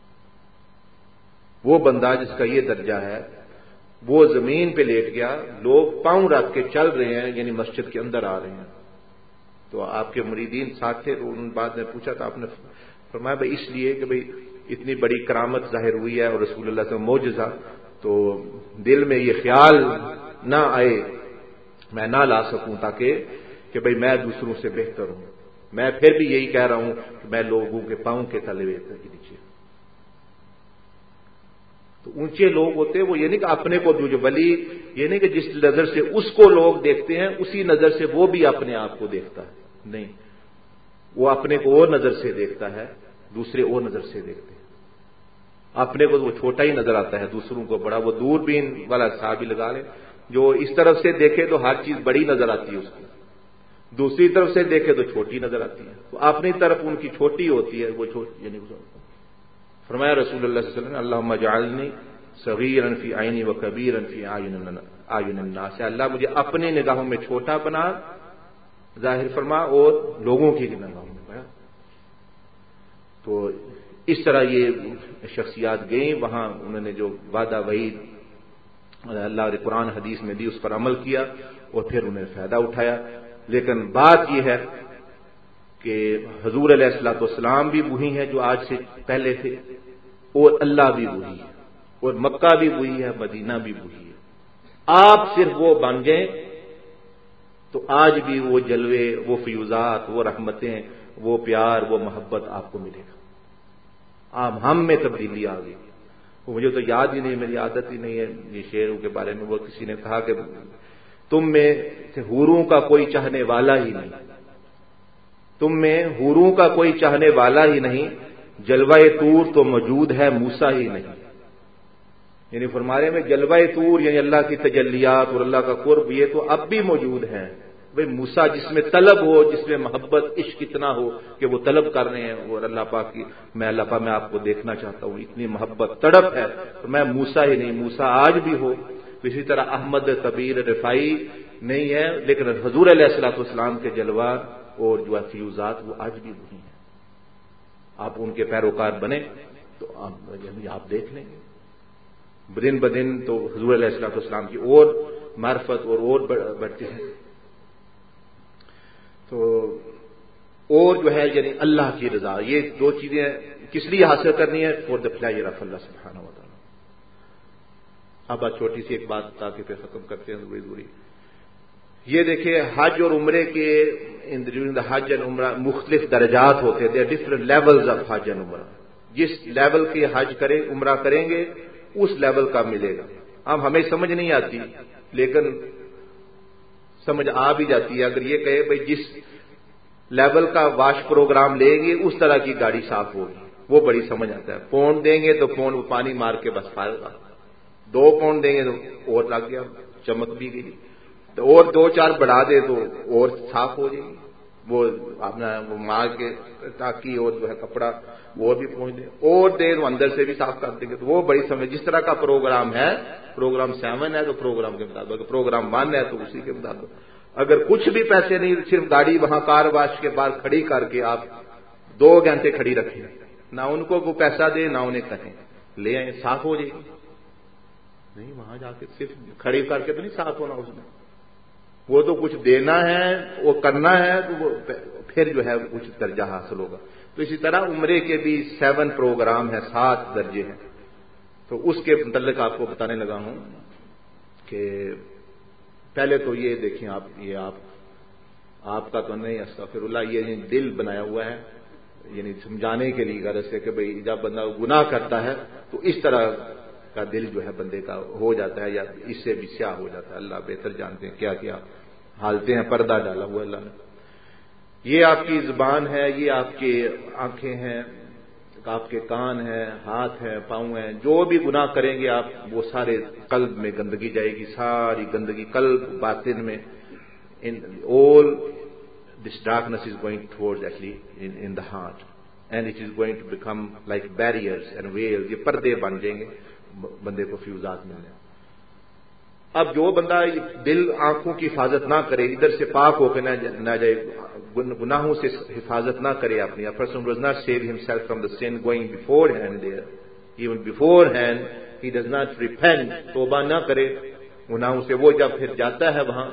وہ بندہ جس کا یہ درجہ ہے وہ زمین پہ لیٹ گیا, لوگ پاؤں رکھ کے چل رہے ہیں, یعنی مسجد کے اندر آ رہے ہیں. تو آپ کے مریدین ساتھ تھے, تو ان بعد نے پوچھا تو آپ نے فرمایا بھائی اس لیے کہ بھئی اتنی بڑی کرامت ظاہر ہوئی ہے اور رسول اللہ صلی اللہ علیہ وسلم معجزہ, تو دل میں یہ خیال نہ آئے, میں نہ لا سکوں تاکہ کہ بھئی میں دوسروں سے بہتر ہوں. میں پھر بھی یہی کہہ رہا ہوں کہ میں لوگوں کے پاؤں کے تلے کے نیچے. تو اونچے لوگ ہوتے وہ یہ نہیں کہ اپنے کو جو ولی, یہ نہیں کہ جس نظر سے اس کو لوگ دیکھتے ہیں اسی نظر سے وہ بھی اپنے آپ کو دیکھتا ہے. نہیں, وہ اپنے کو اور نظر سے دیکھتا ہے, دوسرے اور نظر سے دیکھتے ہیں. اپنے کو وہ چھوٹا ہی نظر آتا ہے, دوسروں کو بڑا. وہ دوربین والا حساب ہی لگا لیں, جو اس طرف سے دیکھے تو ہر چیز بڑی نظر آتی ہے اس کو, دوسری طرف سے دیکھے تو چھوٹی نظر آتی ہے. تو اپنی طرف ان کی چھوٹی ہوتی ہے, وہ چھوٹی یعنی فرمایا رسول اللہ صلی اللہ علیہ وسلم اللہم اجعلنی صغیرا فی عینی و کبیرا فی اعین الناس. اللہ مجھے اپنی نگاہوں میں چھوٹا بنا, ظاہر فرما, اور لوگوں کی نگاہوں میں بنا. تو اس طرح یہ شخصیات گئیں وہاں, انہوں نے جو وعدہ وعید اللہ نے قرآن حدیث میں دی اس پر عمل کیا اور پھر انہوں نے فائدہ اٹھایا. لیکن بات یہ ہے کہ حضور علیہ الصلوۃ والسلام بھی وہی ہیں جو آج سے پہلے تھے, اور اللہ بھی وہی ہے, اور مکہ بھی وہی ہے, مدینہ بھی وہی ہے. آپ صرف وہ بن گئے تو آج بھی وہ جلوے, وہ فیوزات, وہ رحمتیں, وہ پیار, وہ محبت آپ کو ملے گا. آپ ہم میں تبدیلی آ گئی. مجھے تو یاد ہی نہیں, میری عادت ہی نہیں ہے یہ شعروں کے بارے میں. وہ کسی نے کہا کہ تم میں سے حوروں کا کوئی چاہنے والا ہی نہیں، تم میں حوروں کا کوئی چاہنے والا ہی نہیں، جلوہ طور تو موجود ہے موسیٰ ہی نہیں۔ یعنی فرمانے میں جلوہ طور یعنی اللہ کی تجلیات اور اللہ کا قرب یہ تو اب بھی موجود ہے۔ بھئی موسیٰ جس میں طلب ہو، جس میں محبت عشق اتنا ہو کہ وہ طلب کر رہے ہیں، اور اللہ پاک کی میں آپ کو دیکھنا چاہتا ہوں، اتنی محبت تڑپ ہے، تو میں موسیٰ ہی نہیں، موسیٰ آج بھی ہو۔ اسی طرح احمد کبیر رفاعی نہیں ہے، لیکن حضور علیہ الصلوۃ والسلام کے جلوہ اور جو فیوزات وہ آج بھی وہی ہیں۔ آپ ان کے پیروکار بنے تو آپ دیکھ لیں گے دن بدن تو حضور علیہ الصلوۃ والسلام کی اور معرفت اور بڑھتی ہے۔ تو اور جو ہے یعنی اللہ کی رضا، یہ دو چیزیں کس لیے حاصل کرنی ہے؟ فور دا پلیجر آف اللہ سبحانہ و تعالی۔ اب چھوٹی سی ایک بات تاکہ پھر ختم کرتے ہیں ضروری۔ یہ دیکھیں حج اور عمرے کے حج اینڈ عمرہ مختلف درجات ہوتے ہیں، ڈفرنٹ لیولز آف حج اینڈ عمرہ۔ جس لیول کے حج کریں عمرہ کریں گے اس لیول کا ملے گا۔ اب ہمیں سمجھ نہیں آتی لیکن سمجھ آ بھی جاتی ہے۔ اگر یہ کہے بھائی جس لیول کا واش پروگرام لیں گے اس طرح کی گاڑی صاف ہوگی، وہ بڑی سمجھ آتا ہے۔ پونڈ دیں گے تو پونڈ پانی مار کے بس پائے گا، 2 پونڈ دیں گے تو اور لگ گیا، چمک بھی گئی، اور 2-4 بڑھا دے تو اور صاف ہو جائے گی، وہ اپنا وہ مار کے تاکہ اور جو ہے کپڑا وہ بھی پہنچ دے، اور دے تو اندر سے بھی صاف کر دیں گے، تو وہ بڑی سمجھ۔ جس طرح کا پروگرام ہے، پروگرام 7 ہے تو پروگرام کے مطابق، پروگرام 1 ہے تو اسی کے مطابق۔ اگر کچھ بھی پیسے نہیں، صرف گاڑی وہاں کار واش کے بعد کھڑی کر کے آپ 2 گھنٹے کھڑی رکھیں، نہ ان کو وہ پیسہ دیں نہ انہیں کہیں لے آئیں، صاف ہو جائے گی نہیں؟ وہاں جا کے صرف کھڑی کر کے تو نہیں صاف ہونا، اس میں وہ تو کچھ دینا ہے، وہ کرنا ہے، تو وہ پھر جو ہے کچھ درجہ حاصل ہوگا۔ تو اسی طرح عمرے کے بھی 7 پروگرام ہیں، 7 درجے ہیں۔ تو اس کے متعلق آپ کو بتانے لگا ہوں کہ پہلے تو یہ دیکھیں آپ، یہ آپ کا تو نہیں استغفر اللہ، یہ دل بنایا ہوا ہے، یعنی سمجھانے کے لیے غرض سے کہ بھئی جب بندہ گناہ کرتا ہے تو اس طرح کا دل جو ہے بندے کا ہو جاتا ہے، یا اس سے بھی سیاہ ہو جاتا ہے۔ اللہ بہتر جانتے ہیں کیا کیا حالتیں ہیں، پردہ ڈالا ہوا اللہ نے۔ یہ آپ کی زبان ہے، یہ آپ کی آنکھیں ہیں، آپ کے کان ہیں، ہاتھ ہیں، پاؤں ہیں، جو بھی گناہ کریں گے آپ، وہ سارے قلب میں گندگی جائے گی، ساری گندگی قلب باطن میں، all this darkness is going towards actually in the heart and it is going to become like barriers and veils، یہ پردے بن جائیں گے بندے کو فیوزات ملنے۔ اب جو بندہ دل آنکھوں کی حفاظت نہ کرے، ادھر سے پاک ہو کے نہ جائے، گناہوں سے حفاظت نہ کرے اپنی، a person does not save himself from the sin going beforehand there، even beforehand he does not repent، توبہ نہ کرے گناہوں سے، وہ جب پھر جاتا ہے وہاں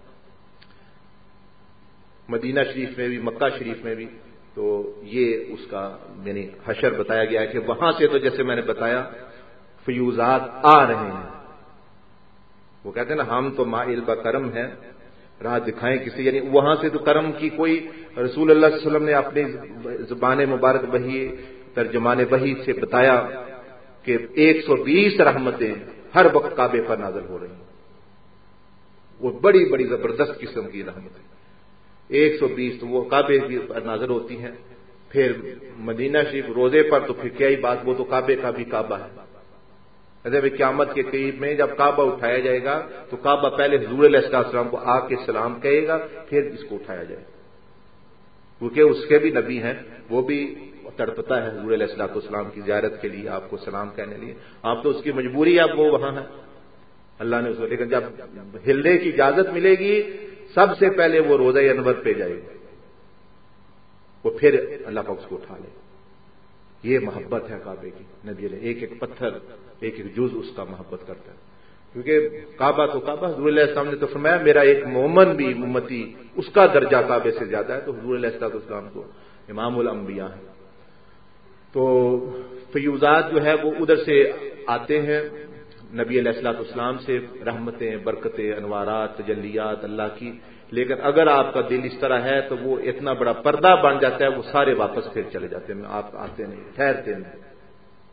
مدینہ شریف میں بھی، مکہ شریف میں بھی، تو یہ اس کا یعنی حشر بتایا گیا ہے کہ وہاں سے تو جیسے میں نے بتایا فیوزات آ رہے ہیں۔ وہ کہتے ہیں نا ہم تو مائل بکرم ہیں، راہ دکھائیں کسی، یعنی وہاں سے تو کرم کی کوئی، رسول اللہ صلی اللہ علیہ وسلم نے اپنی زبان مبارک وحی ترجمان وحی سے بتایا کہ 120 رحمتیں ہر وقت کعبے پر نازل ہو رہی ہیں، وہ بڑی بڑی زبردست قسم کی رحمتیں 120 تو وہ کعبے پر نازل ہوتی ہیں۔ پھر مدینہ شریف روزے پر تو پھر کیا ہی بات، وہ تو کعبے کا بھی کعبہ ہے۔ قیامت کے قریب میں جب کعبہ اٹھایا جائے گا تو کعبہ پہلے حضور علیہ السلام کو آ کے سلام کہے گا، پھر اس کو اٹھایا جائے گا، کیونکہ اس کے بھی نبی ہیں، وہ بھی تڑپتا ہے حضور علیہ السلام کی زیارت کے لیے، آپ کو سلام کہنے لیے، آپ تو اس کی مجبوری ہے، اب وہ وہاں ہے، اللہ نے اس کو، لیکن جب ہلنے کی اجازت ملے گی سب سے پہلے وہ روضہ انور پہ جائے گا، وہ پھر اللہ پاک اس کو اٹھا لے۔ یہ محبت ہے کعبے کی، نبی علیہ ایک ایک پتھر، ایک ایک جز اس کا محبت کرتا ہے، کیونکہ کعبہ تو کعبہ، حضور علیہ السلام نے تو فرمایا میرا ایک مومن بھی امتی اس کا درجہ کعبے سے زیادہ ہے، تو حضور علیہ السلام کو امام الانبیاء ہے۔ تو فیوزات جو ہے وہ ادھر سے آتے ہیں، نبی علیہ السلام سے رحمتیں، برکتیں، انوارات، تجلیات اللہ کی، لیکن اگر آپ کا دل اس طرح ہے تو وہ اتنا بڑا پردہ بن جاتا ہے، وہ سارے واپس پھر چلے جاتے ہیں، آپ آتے نہیں، ٹھہرتے نہیں۔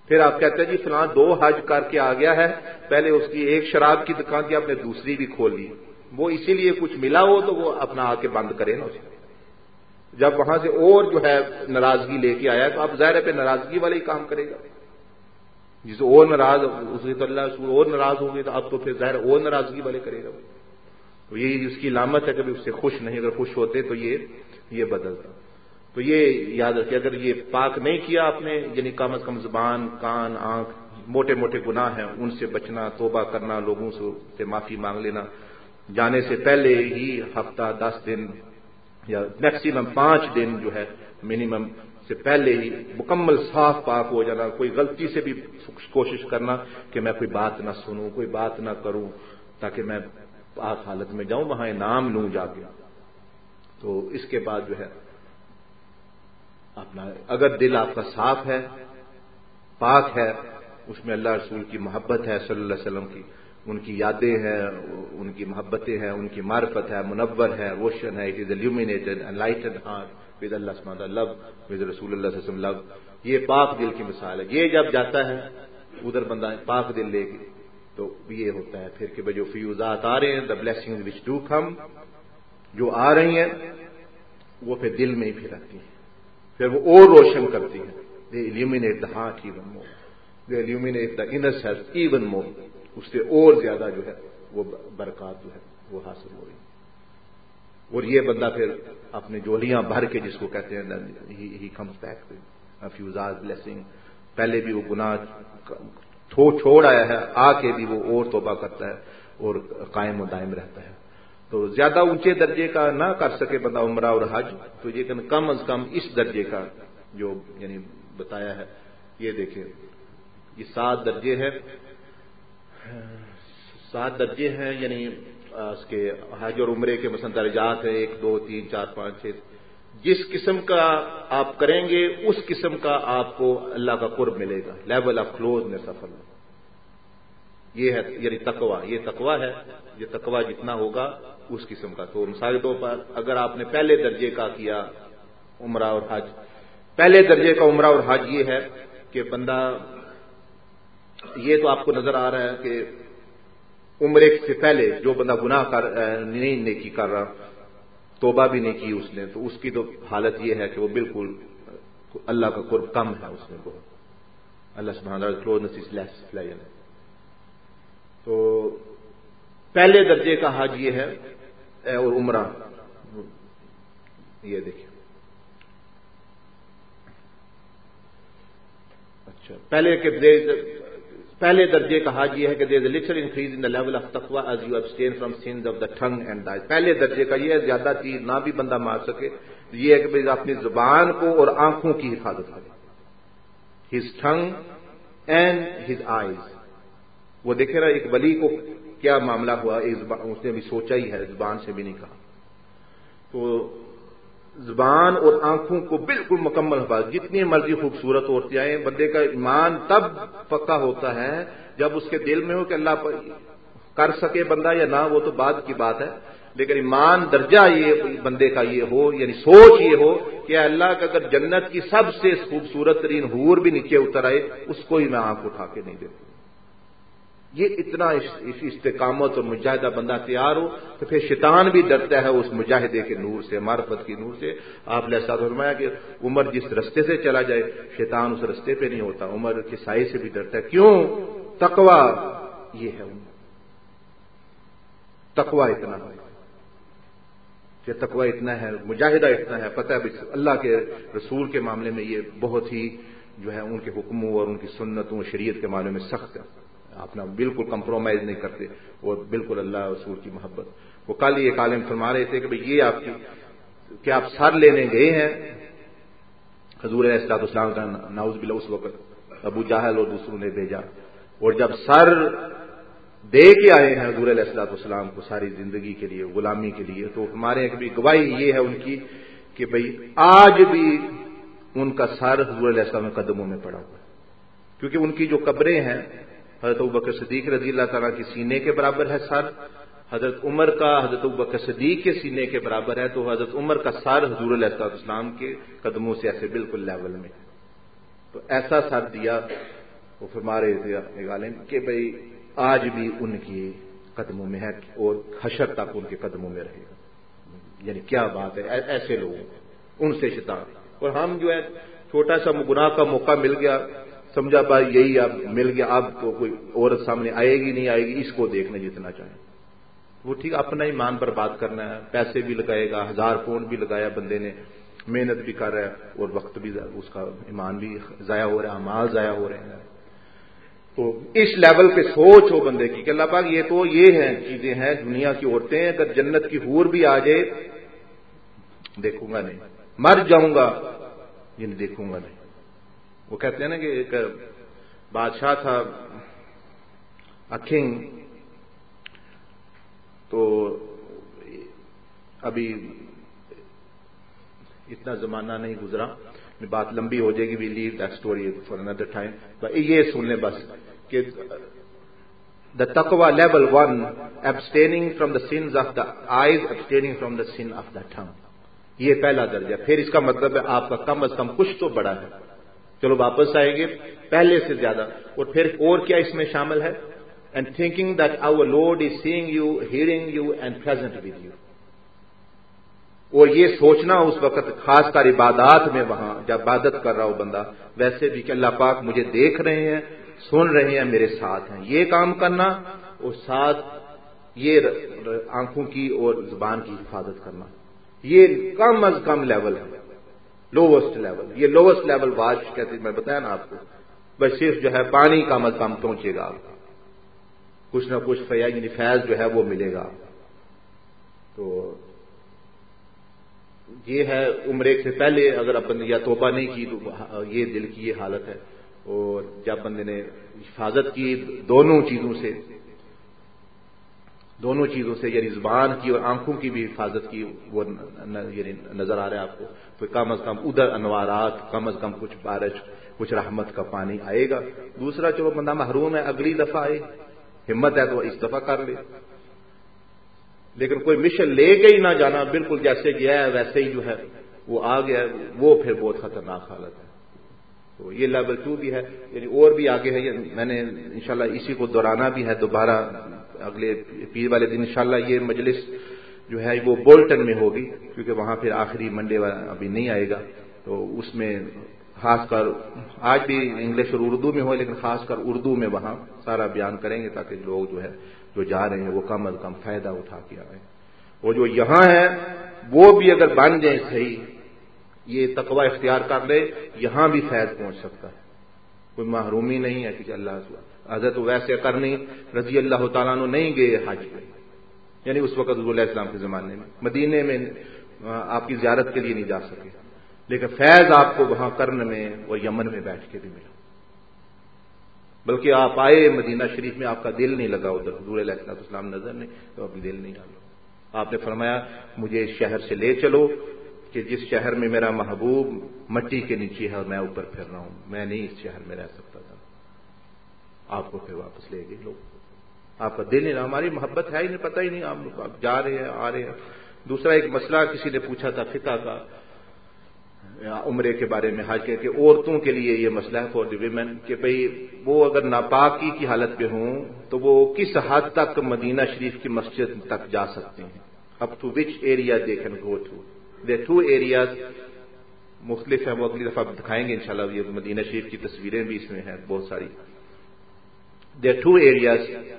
پھر آپ کہتے ہیں جی فلاں 2 حج کر کے آ گیا ہے، پہلے اس کی ایک شراب کی دکان تھی، آپ نے دوسری بھی کھول لی، وہ اسی لیے کچھ ملا ہو تو وہ اپنا آ کے بند کرے نا اس کو۔ جب وہاں سے اور جو ہے ناراضگی لے کے آیا تو اب ظاہر ہے پہ ناراضگی والا ہی کام کرے گا، جس اور ناراض اسے تو اللہ اور ناراض ہوں گے تو اب تو پھر ظاہر اور ناراضگی والے کرے گا، تو یہی اس کی علامت ہے، کبھی اس سے خوش نہیں، اگر خوش ہوتے تو یہ بدلتا۔ تو یہ یاد رکھیں، اگر یہ پاک نہیں کیا آپ نے، یعنی کم از کم زبان، کان، آنکھ، موٹے موٹے گناہ ہیں ان سے بچنا، توبہ کرنا، لوگوں سے معافی مانگ لینا، جانے سے پہلے ہی ہفتہ 10 دن یا میکسیمم 5 دن جو ہے منیمم سے پہلے ہی مکمل صاف پاک ہو جانا، کوئی غلطی سے بھی کوشش کرنا کہ میں کوئی بات نہ سنوں، کوئی بات نہ کروں، تاکہ میں پاک حالت میں جاؤں، وہاں انعام لوں جا کے۔ تو اس کے بعد جو ہے اپنا، اگر دل آپ کا صاف ہے، پاک ہے، اس میں اللہ رسول کی محبت ہے صلی اللہ علیہ وسلم کی، ان کی یادیں ہیں، ان کی محبتیں ہیں، ان کی معرفت ہے، منور ہے، روشن ہے، it is illuminated enlightened heart with Allah subhanahu wa ta'ala love with رسول اللہ صلی اللہ علیہ وسلم love، یہ پاک دل کی مثال ہے۔ یہ جب جاتا ہے ادھر بندہ پاک دل لے کے تو یہ ہوتا ہے پھر کہ جو فیوزات آ رہے ہیں، the blessings which do come، جو آ رہی ہیں وہ پھر دل میں ہی پھر آتی ہیں، پھر وہ اور روشن کرتی ہیں، they illuminate the heart even more، they illuminate the inner self even more، اس سے اور زیادہ جو ہے وہ برکات جو ہے وہ حاصل ہو رہی ہے۔ اور یہ بندہ پھر اپنے جولیاں بھر کے، جس کو کہتے ہیں he comes back with a few hours blessing، پہلے بھی وہ گناہ چھوڑ آیا ہے، آ کے بھی وہ اور توبہ کرتا ہے اور قائم و دائم رہتا ہے۔ تو زیادہ اونچے درجے کا نہ کر سکے بندہ عمرہ اور حج، تو یہ کم از کم اس درجے کا جو یعنی بتایا ہے، یہ دیکھیں یہ 7 درجے ہیں، 7 درجے ہیں، یعنی اس کے حج اور عمرے کے مثلا درجات ہیں، 1 2 3 4 5 6، جس قسم کا آپ کریں گے اس قسم کا آپ کو اللہ کا قرب ملے گا، لیول آف کلوزنس آف اللہ، یہ ہے یعنی تقوی، یہ تقوی ہے، یہ تقوی جتنا ہوگا اس قسم کا۔ تو مثال کے طور پر اگر آپ نے پہلے درجے کا کیا عمرہ اور حج، پہلے درجے کا عمرہ اور حج یہ ہے کہ بندہ، یہ تو آپ کو نظر آ رہا ہے کہ عمرے سے پہلے جو بندہ گناہ نہیں نیکی کر رہا، توبہ بھی نہیں کی اس نے، تو اس کی تو حالت یہ ہے کہ وہ بالکل اللہ کا قرب کم ہے اس میں بہت، اللہ سبحانہ وتعالی کلوزنس از لیس۔ تو پہلے درجے کا حج یہ ہے اور عمرہ، یہ دیکھیں اچھا پہلے درجے کا حج یہ ہے کہ there is a little increase in the level of taqwa as you abstain from sins of the tongue and the eyes۔ پہلے درجے کا یہ ہے، زیادہ تیر نہ بھی بندہ مار سکے، یہ ہے کہ اپنی زبان کو اور آنکھوں کی حفاظت کرے، his tongue and his eyes۔ وہ دیکھے نا ایک ولی کو کیا معاملہ ہوا، اس نے بھی سوچا ہی ہے، زبان سے بھی نہیں کہا، تو زبان اور آنکھوں کو بالکل مکمل حفاظت، جتنی مرضی خوبصورت عورتیں آئیں، بندے کا ایمان تب پکا ہوتا ہے جب اس کے دل میں ہو کہ اللہ پر کر سکے بندہ یا نہ، وہ تو بعد کی بات ہے، لیکن ایمان درجہ یہ بندے کا یہ ہو، یعنی سوچ یہ ہو کہ اللہ کا اگر جنت کی سب سے خوبصورت ترین حور بھی نیچے اتر آئے اس کو ہی میں آنکھ اٹھا کے نہیں دیتا۔ یہ اتنا استقامت اور مجاہدہ بندہ تیار ہو تو پھر شیطان بھی ڈرتا ہے اس مجاہدے کے نور سے، معرفت کی نور سے۔ آپ نے ایسا فرمایا کہ عمر جس رستے سے چلا جائے شیطان اس رستے پہ نہیں ہوتا، عمر کے سائے سے بھی ڈرتا ہے۔ کیوں؟ تقوی یہ ہے، تقوی اتنا ہے کہ تقوی اتنا ہے، مجاہدہ اتنا ہے، پتہ ہے اللہ کے رسول کے معاملے میں یہ بہت ہی جو ہے ان کے حکموں اور ان کی سنتوں شریعت کے معاملے میں سخت ہے، اپنا بالکل کمپرومائز نہیں کرتے، اور بالکل اللہ رسول کی محبت۔ وہ کل ایک عالم فرما رہے تھے کہ بھئی یہ آپ کی کیا آپ سر لینے گئے ہیں، حضور علیہ الصلوۃ والسلام کا نعوذ باللہ اس وقت ابو جہل اور دوسروں نے بھیجا، اور جب سر دے کے آئے ہیں حضور علیہ الصلوۃ والسلام کو ساری زندگی کے لیے، غلامی کے لیے، تو ہمارے ہیں کہ گواہی یہ ہے ان کی کہ بھئی آج بھی ان کا سر حضور علیہ السلام کے قدموں میں پڑا ہوا ہے، کیونکہ ان کی جو قبریں ہیں، حضرت ابوبکر صدیق رضی اللہ تعالیٰ کی سینے کے برابر ہے سر، حضرت عمر کا حضرت ابوبکر صدیق کے سینے کے برابر ہے، تو حضرت عمر کا سر حضور علیہ السلام کے قدموں سے ایسے بالکل لیول میں، تو ایسا سر دیا وہ فرما رہے تھے ایک عالم کہ بھئی آج بھی ان کے قدموں میں ہے اور حشر تک ان کے قدموں میں رہے گا. یعنی کیا بات ہے, ایسے لوگ ان سے شیطان. اور ہم جو ہے چھوٹا سا گناہ کا موقع مل گیا, سمجھا بھائی یہی اب مل گیا, اب تو کوئی عورت سامنے آئے گی نہیں آئے گی, اس کو دیکھنا جتنا چاہیں. وہ ٹھیک اپنا ایمان برباد کرنا ہے, پیسے بھی لگائے گا, 1000 پاؤنڈ بھی لگایا بندے نے, محنت بھی کر رہا ہے اور وقت بھی, اس کا ایمان بھی ضائع ہو رہا ہے, اعمال ضائع ہو رہے ہیں. تو اس لیول پہ سوچ ہو بندے کی کہ اللہ پاک یہ تو یہ ہیں چیزیں ہیں دنیا کی عورتیں, اگر جنت کی حور بھی آ جائے دیکھوں گا نہیں, مر جاؤں گا یہ نہیں دیکھوں گا نہیں. وہ کہتے ہیں نا کہ ایک بادشاہ تھا کنگ, تو ابھی اتنا زمانہ نہیں گزرا, بات لمبی ہو جائے گی, we leave that story for another time. یہ سن لیں بس کہ دا تقوی level 1 abstaining from the sins of the eyes, abstaining from the sin of the tongue. یہ پہلا درجہ. پھر اس کا مطلب ہے آپ کا کم از کم کچھ تو بڑا ہے, چلو واپس آئیں گے پہلے سے زیادہ. اور پھر اور کیا اس میں شامل ہے, and thinking that our Lord is seeing you, hearing you and present with you. اور یہ سوچنا اس وقت خاص کر عبادات میں, وہاں جب عبادت کر رہا ہو بندہ, ویسے بھی کہ اللہ پاک مجھے دیکھ رہے ہیں, سن رہے ہیں, میرے ساتھ ہیں. یہ کام کرنا, اور ساتھ یہ آنکھوں کی اور زبان کی حفاظت کرنا, یہ کم از کم لیول ہے, لووسٹ لیول. یہ لووسٹ لیول واش کہتے میں بتایا نا آپ کو, بس صرف جو ہے پانی کم از کم پہنچے گا, کچھ نہ کچھ فیض جو ہے وہ ملے گا. تو یہ ہے عمرے سے پہلے اگر اب بندے یا توبہ نہیں کی تو یہ دل کی یہ حالت ہے. اور جب بندے نے حفاظت کی دونوں چیزوں سے یعنی زبان کی اور آنکھوں کی بھی حفاظت کی, وہ یعنی نظر آ رہا ہے آپ کو, تو کم از کم ادھر انوارات, کم از کم کچھ بارش, کچھ رحمت کا پانی آئے گا. دوسرا چلو بندہ محروم ہے, اگلی دفعہ آئے, ہمت ہے تو اس دفعہ کر لے. لیکن کوئی مشن لے کے ہی نہ جانا, بالکل جیسے گیا ہے ویسے ہی جو ہے وہ آ گیا, وہ پھر بہت خطرناک حالت ہے. تو یہ لیول 2 بھی ہے, یعنی اور بھی آگے ہے. میں نے انشاءاللہ اسی کو دہرانا بھی ہے دوبارہ اگلے پیر والے دن انشاءاللہ. یہ مجلس جو ہے وہ بولٹن میں ہوگی, کیونکہ وہاں پھر آخری منڈے ابھی نہیں آئے گا. تو اس میں خاص کر آج بھی انگلش اور اردو میں ہو, لیکن خاص کر اردو میں وہاں سارا بیان کریں گے, تاکہ لوگ جو ہے جو جا رہے ہیں وہ کم از کم فائدہ اٹھا کے آئیں. اور جو یہاں ہے وہ بھی اگر بن جائیں صحیح, یہ تقوی اختیار کر لے, یہاں بھی فیض پہنچ سکتا ہے. کوئی محرومی نہیں ہے کہ اللہ حضرت ویسے کرنی رضی اللہ تعالیٰ عنہ نہیں گئے حج پہ, یعنی اس وقت حضور علیہ السلام کے زمانے میں مدینے میں آپ کی زیارت کے لیے نہیں جا سکے, لیکن فیض آپ کو وہاں کرن میں اور یمن میں بیٹھ کے بھی ملا. بلکہ آپ آئے مدینہ شریف میں, آپ کا دل نہیں لگا ادھر, حضور علیہ السلام نظر نہیں تو اپنا دل نہیں ڈالا. آپ نے فرمایا مجھے اس شہر سے لے چلو کہ جس شہر میں میرا محبوب مٹی کے نیچے ہے اور میں اوپر پھر رہا ہوں, میں نہیں اس شہر میں رہ سکتا تھا. آپ کو پھر واپس لے گئے لوگ, آپ کا دل نہیں, ہماری محبت ہے ہی نہیں, پتہ ہی نہیں, آپ جا رہے ہیں آ رہے ہیں. دوسرا ایک مسئلہ کسی نے پوچھا تھا فقہ کا, عمرے کے بارے میں, حج کے کہ عورتوں کے لیے یہ مسئلہ ہے فار دی ویمن, کہ بھئی وہ اگر ناپاکی کی حالت پہ ہوں تو وہ کس حد تک مدینہ شریف کی مسجد تک جا سکتے ہیں, up to which area they can go to. They 2 areas مختلف ہیں, وہ اگلی دفعہ دکھائیں گے انشاءاللہ. یہ مدینہ شریف کی تصویریں بھی اس میں ہیں بہت ساری. دے 2 ایریاز,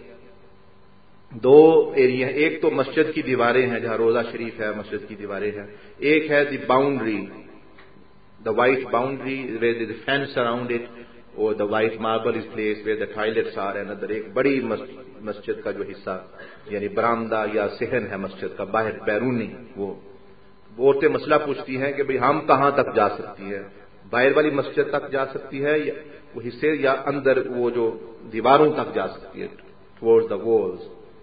2 ایریا, ایک تو مسجد کی دیواریں ہیں جہاں روزہ شریف ہے, مسجد کی دیواریں ہیں. ایک ہے the boundary, the white boundary where there is a fence around it, or the white marble is placed where the toilets are. Another ایک بڑی مسجد کا جو حصہ یعنی برآمدہ یا صحن ہے مسجد کا باہر بیرونی, وہ عورتیں مسئلہ پوچھتی ہیں کہ بھئی ہم کہاں تک جا سکتی ہیں, باہر والی مسجد تک جا سکتی ہے یا وہ حصے, یا اندر وہ جو دیواروں تک جا سکتی ہے towards the walls.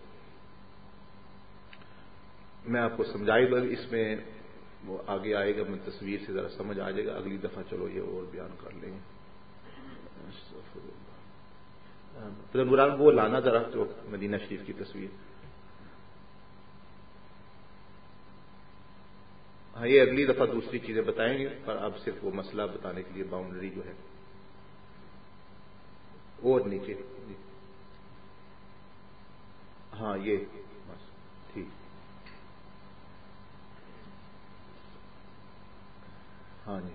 میں آپ کو سمجھائی دوں, اس میں وہ آگے آئے گا, میں تصویر سے ذرا سمجھ آ جائے گا. اگلی دفعہ چلو یہ اور بیان کر لیں گے. مراد وہ لانا ذرا جو مدینہ شریف کی تصویر. ہاں یہ اگلی دفعہ دوسری چیزیں بتائیں گے, پر اب صرف وہ مسئلہ بتانے کے لیے باؤنڈری جو ہے. اور نیچے. ہاں یہ بس ٹھیک. ہاں جی.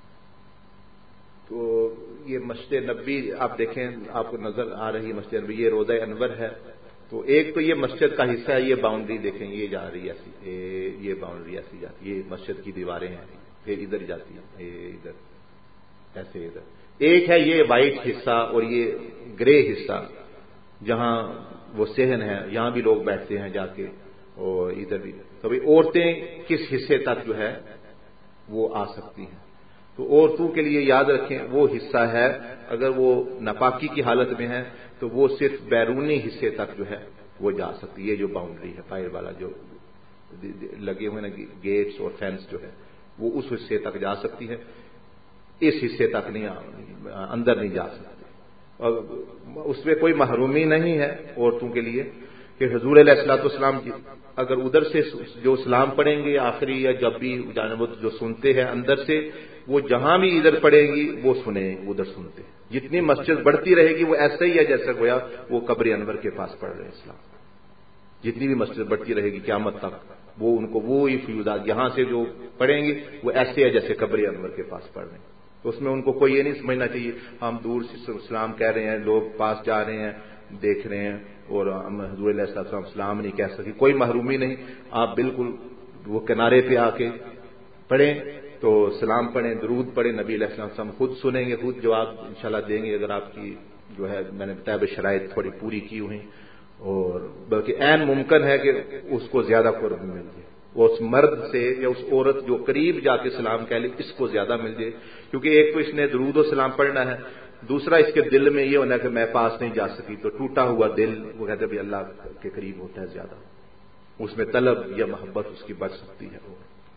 تو یہ مسجد نبوی آپ دیکھیں, آپ کو نظر آ رہی ہے مسجد نبوی, یہ روضہ انور ہے. تو ایک تو یہ مسجد کا حصہ ہے, یہ باؤنڈری دیکھیں یہ جا رہی ہے ایسی, یہ باؤنڈری ایسی جاتی ہے, یہ مسجد کی دیواریں ہیں, پھر ادھر جاتی ہے, ادھر ایسے ادھر. ایک ہے یہ وائٹ حصہ اور یہ گرے حصہ جہاں وہ صحن ہے, یہاں بھی لوگ بیٹھتے ہیں جا کے, اور ادھر بھی. تو بھائی عورتیں کس حصے تک جو ہے وہ آ سکتی ہیں. تو عورتوں کے لیے یاد رکھیں وہ حصہ ہے, اگر وہ ناپاکی کی حالت میں ہے تو وہ صرف بیرونی حصے تک جو ہے وہ جا سکتی ہے. یہ جو باؤنڈری ہے باہر والا جو لگے ہوئے نا گیٹس اور فینس جو ہے وہ اس حصے تک جا سکتی ہے, اس حصے تک نہیں, اندر نہیں جا سکتی. اور اس میں کوئی محرومی نہیں ہے عورتوں کے لیے کہ حضور علیہ الصلوۃ والسلام اگر ادھر سے جو سلام پڑھیں گے آخری یا جب بھی جانب جو سنتے ہیں اندر سے, وہ جہاں بھی ادھر پڑھیں گی وہ سنیں, ادھر سنتے. جتنی مسجد بڑھتی رہے گی وہ ایسا ہی ہے جیسا گویا وہ قبر انور کے پاس پڑھ رہے ہیں اسلام. جتنی بھی مسجد بڑھتی رہے گی قیامت تک وہ ان کو وہی فیوزات یہاں سے جو پڑھیں گے وہ ایسے ہے جیسے قبر انور کے پاس پڑھ رہے ہیں. تو اس میں ان کو کوئی یہ نہیں سمجھنا چاہیے ہم دور سے سلام کہہ رہے ہیں, لوگ پاس جا رہے ہیں دیکھ رہے ہیں اور ہم حضور علیہ السلام سلام نہیں کہہ سکتے. کوئی محرومی نہیں, آپ بالکل وہ کنارے پہ آ کے پڑھیں تو سلام پڑھیں, درود پڑھیں, نبی علیہ السلام خود سنیں گے, خود جواب انشاءاللہ دیں گے اگر آپ کی جو ہے میں نے بتایا شرائط تھوڑی پوری کی ہوئی. اور بلکہ عین ممکن ہے کہ اس کو زیادہ قرب مل جائے, اس مرد سے یا اس عورت جو قریب جا کے سلام کہہ لے اس کو زیادہ مل جائے. کیونکہ ایک تو اس نے درود و سلام پڑھنا ہے, دوسرا اس کے دل میں یہ ہونا ہے کہ میں پاس نہیں جا سکی, تو ٹوٹا ہوا دل وہ کہتے ہیں اللہ کے قریب ہوتا ہے زیادہ, اس میں طلب یا محبت اس کی بڑھ سکتی ہے.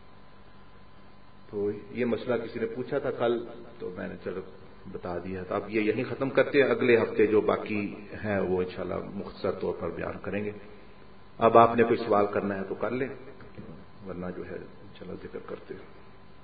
تو یہ مسئلہ کسی نے پوچھا تھا کل, تو میں نے چلو بتا دیا. تو اب یہ یہیں ختم کرتے ہیں, اگلے ہفتے جو باقی ہیں وہ انشاءاللہ مختصر طور پر بیان کریں گے. اب آپ نے کوئی سوال کرنا ہے تو کر لیں, ورنہ جو ہے چلو ذکر کرتے ہیں.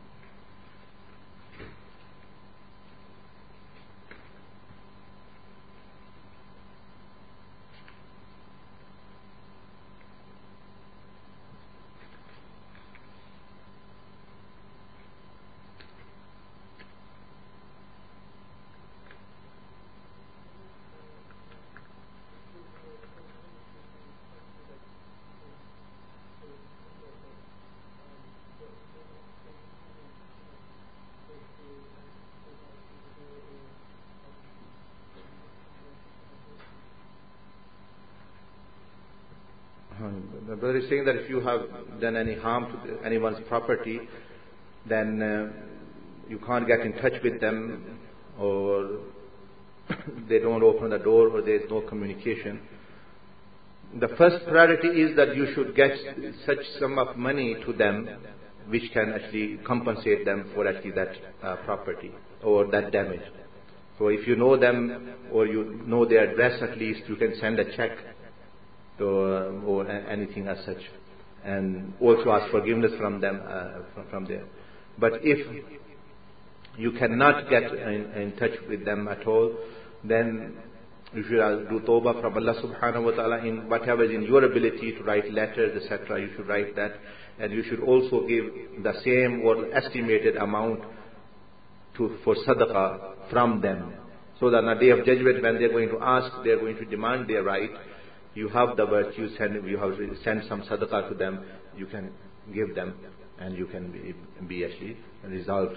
The brother is saying that if you have done any harm to anyone's property, then you can't get in touch with them, or they don't open the door, or there is no communication. The first priority is that you should get such sum of money to them which can actually compensate them for actually that property or that damage. So if you know them or you know their address, at least you can send a check to, or anything as such, and also ask forgiveness from them from there. But if you cannot get in touch with them at all, then you should do tawbah from Allah subhanahu wa ta'ala in whatever is in your ability to write letters, etc. You should write that, and you should also give the same or estimated amount for sadaqah from them, so that on the day of judgment when they are going to ask, they are going to demand their right, you have the virtue, you have to send some sadaqah to them, you can give them, and you can be actually resolved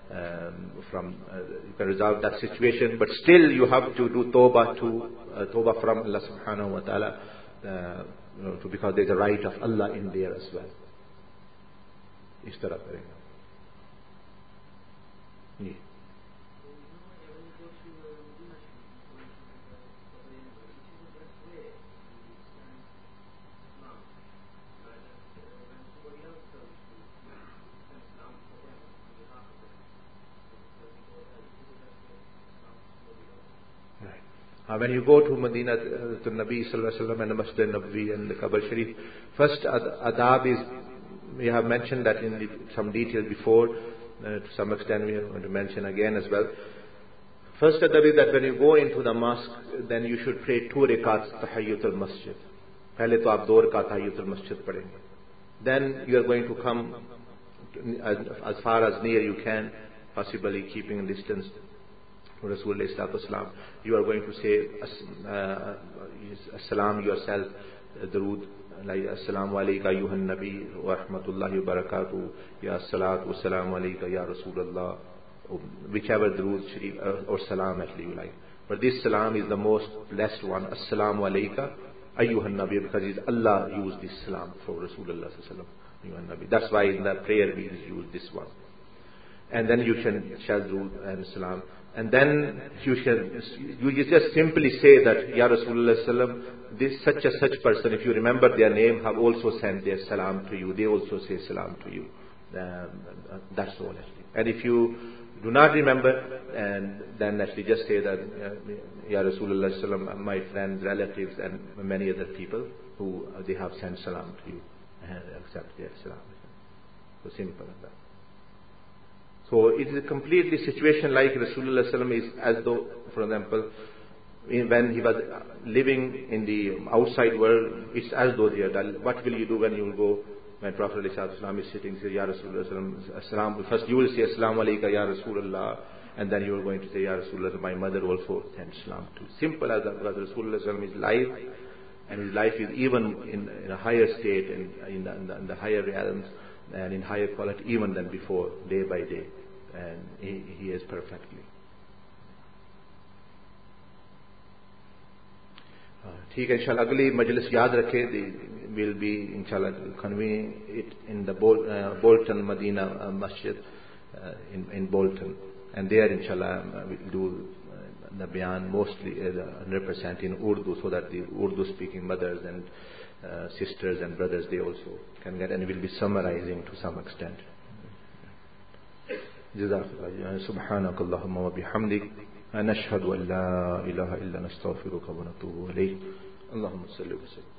you can resolve that situation. But still you have to do tawbah from Allah subhanahu wa ta'ala, because there is a right of Allah in there as well. اس طرح کریں گے. جی when you go to Medina, to Nabi sallallahu alaihi wasallam and the Masjid Nabawi and the Kaaba Sharif, first adab is, we have mentioned that in some detail before, to some extent we are going to mention again as well. First adab is that when you go into the mosque, then you should pray 2 rakats tahiyyatul masjid. पहले तो आप 2 रकात tahiyyatul masjid पढ़ेंगे. Then you are going to come as far as near you can, possibly keeping a distance to Rasulullah sallallahu alaihi wasallam. You are going to say as-salam yourself, darood, like assalamu alayka ayyuhan nabi wa rahmatullahi wa barakatuh, ya salatu wa salamu alayka ya Rasulullah, whichever darood sharif or salam actually you like. But this salam is the most blessed one, assalamu alayka ayyuhan nabi, because Allah used this salam for Rasulullah sallallahu alaihi wasallam. That's why in the prayer we use this one. And then you can shadru and salam. And then you just simply say that, Ya Rasulullah sallam, this such a such person, if you remember their name, have also sent their salam to you. They also say salam to you. That's all actually. And if you do not remember, and then actually just say that, Ya Rasulullah sallam, my friends, relatives, and many other people who they have sent salam to you. And accept their salam. So simple as that. So it is a completely situation like Rasulullah sallam is as though, for example, when he was living in the outside world, it's as though they are. What will you do when you will go? When Prophet ﷺ is sitting, says, Ya Rasulullah sallam, first you will say Assalamu alayka Ya Rasulullah, and then you are going to say, Ya Rasulullah, my mother also sent salam to you. Simple as that, because Rasulullah sallam is live. And his life is even in a higher state, in the higher realms, and in higher quality even than before, day by day. And he is perfectly. ठीक है, इंशाल्लाह अगली मजलिस याद रखें, will be inshallah convening it in the Bolton Medina Masjid in Bolton, and there inshallah we'll do the bayan mostly 100% in Urdu, so that the Urdu speaking mothers and sisters and brothers, they also can get, and we'll be summarizing to some extent. Jazakallah. Subhanakallahumma wa bihamdik, nashhadu an la ilaha illa nastaghfiruka wa natubu ilayk. Allahumma salli wa sallim.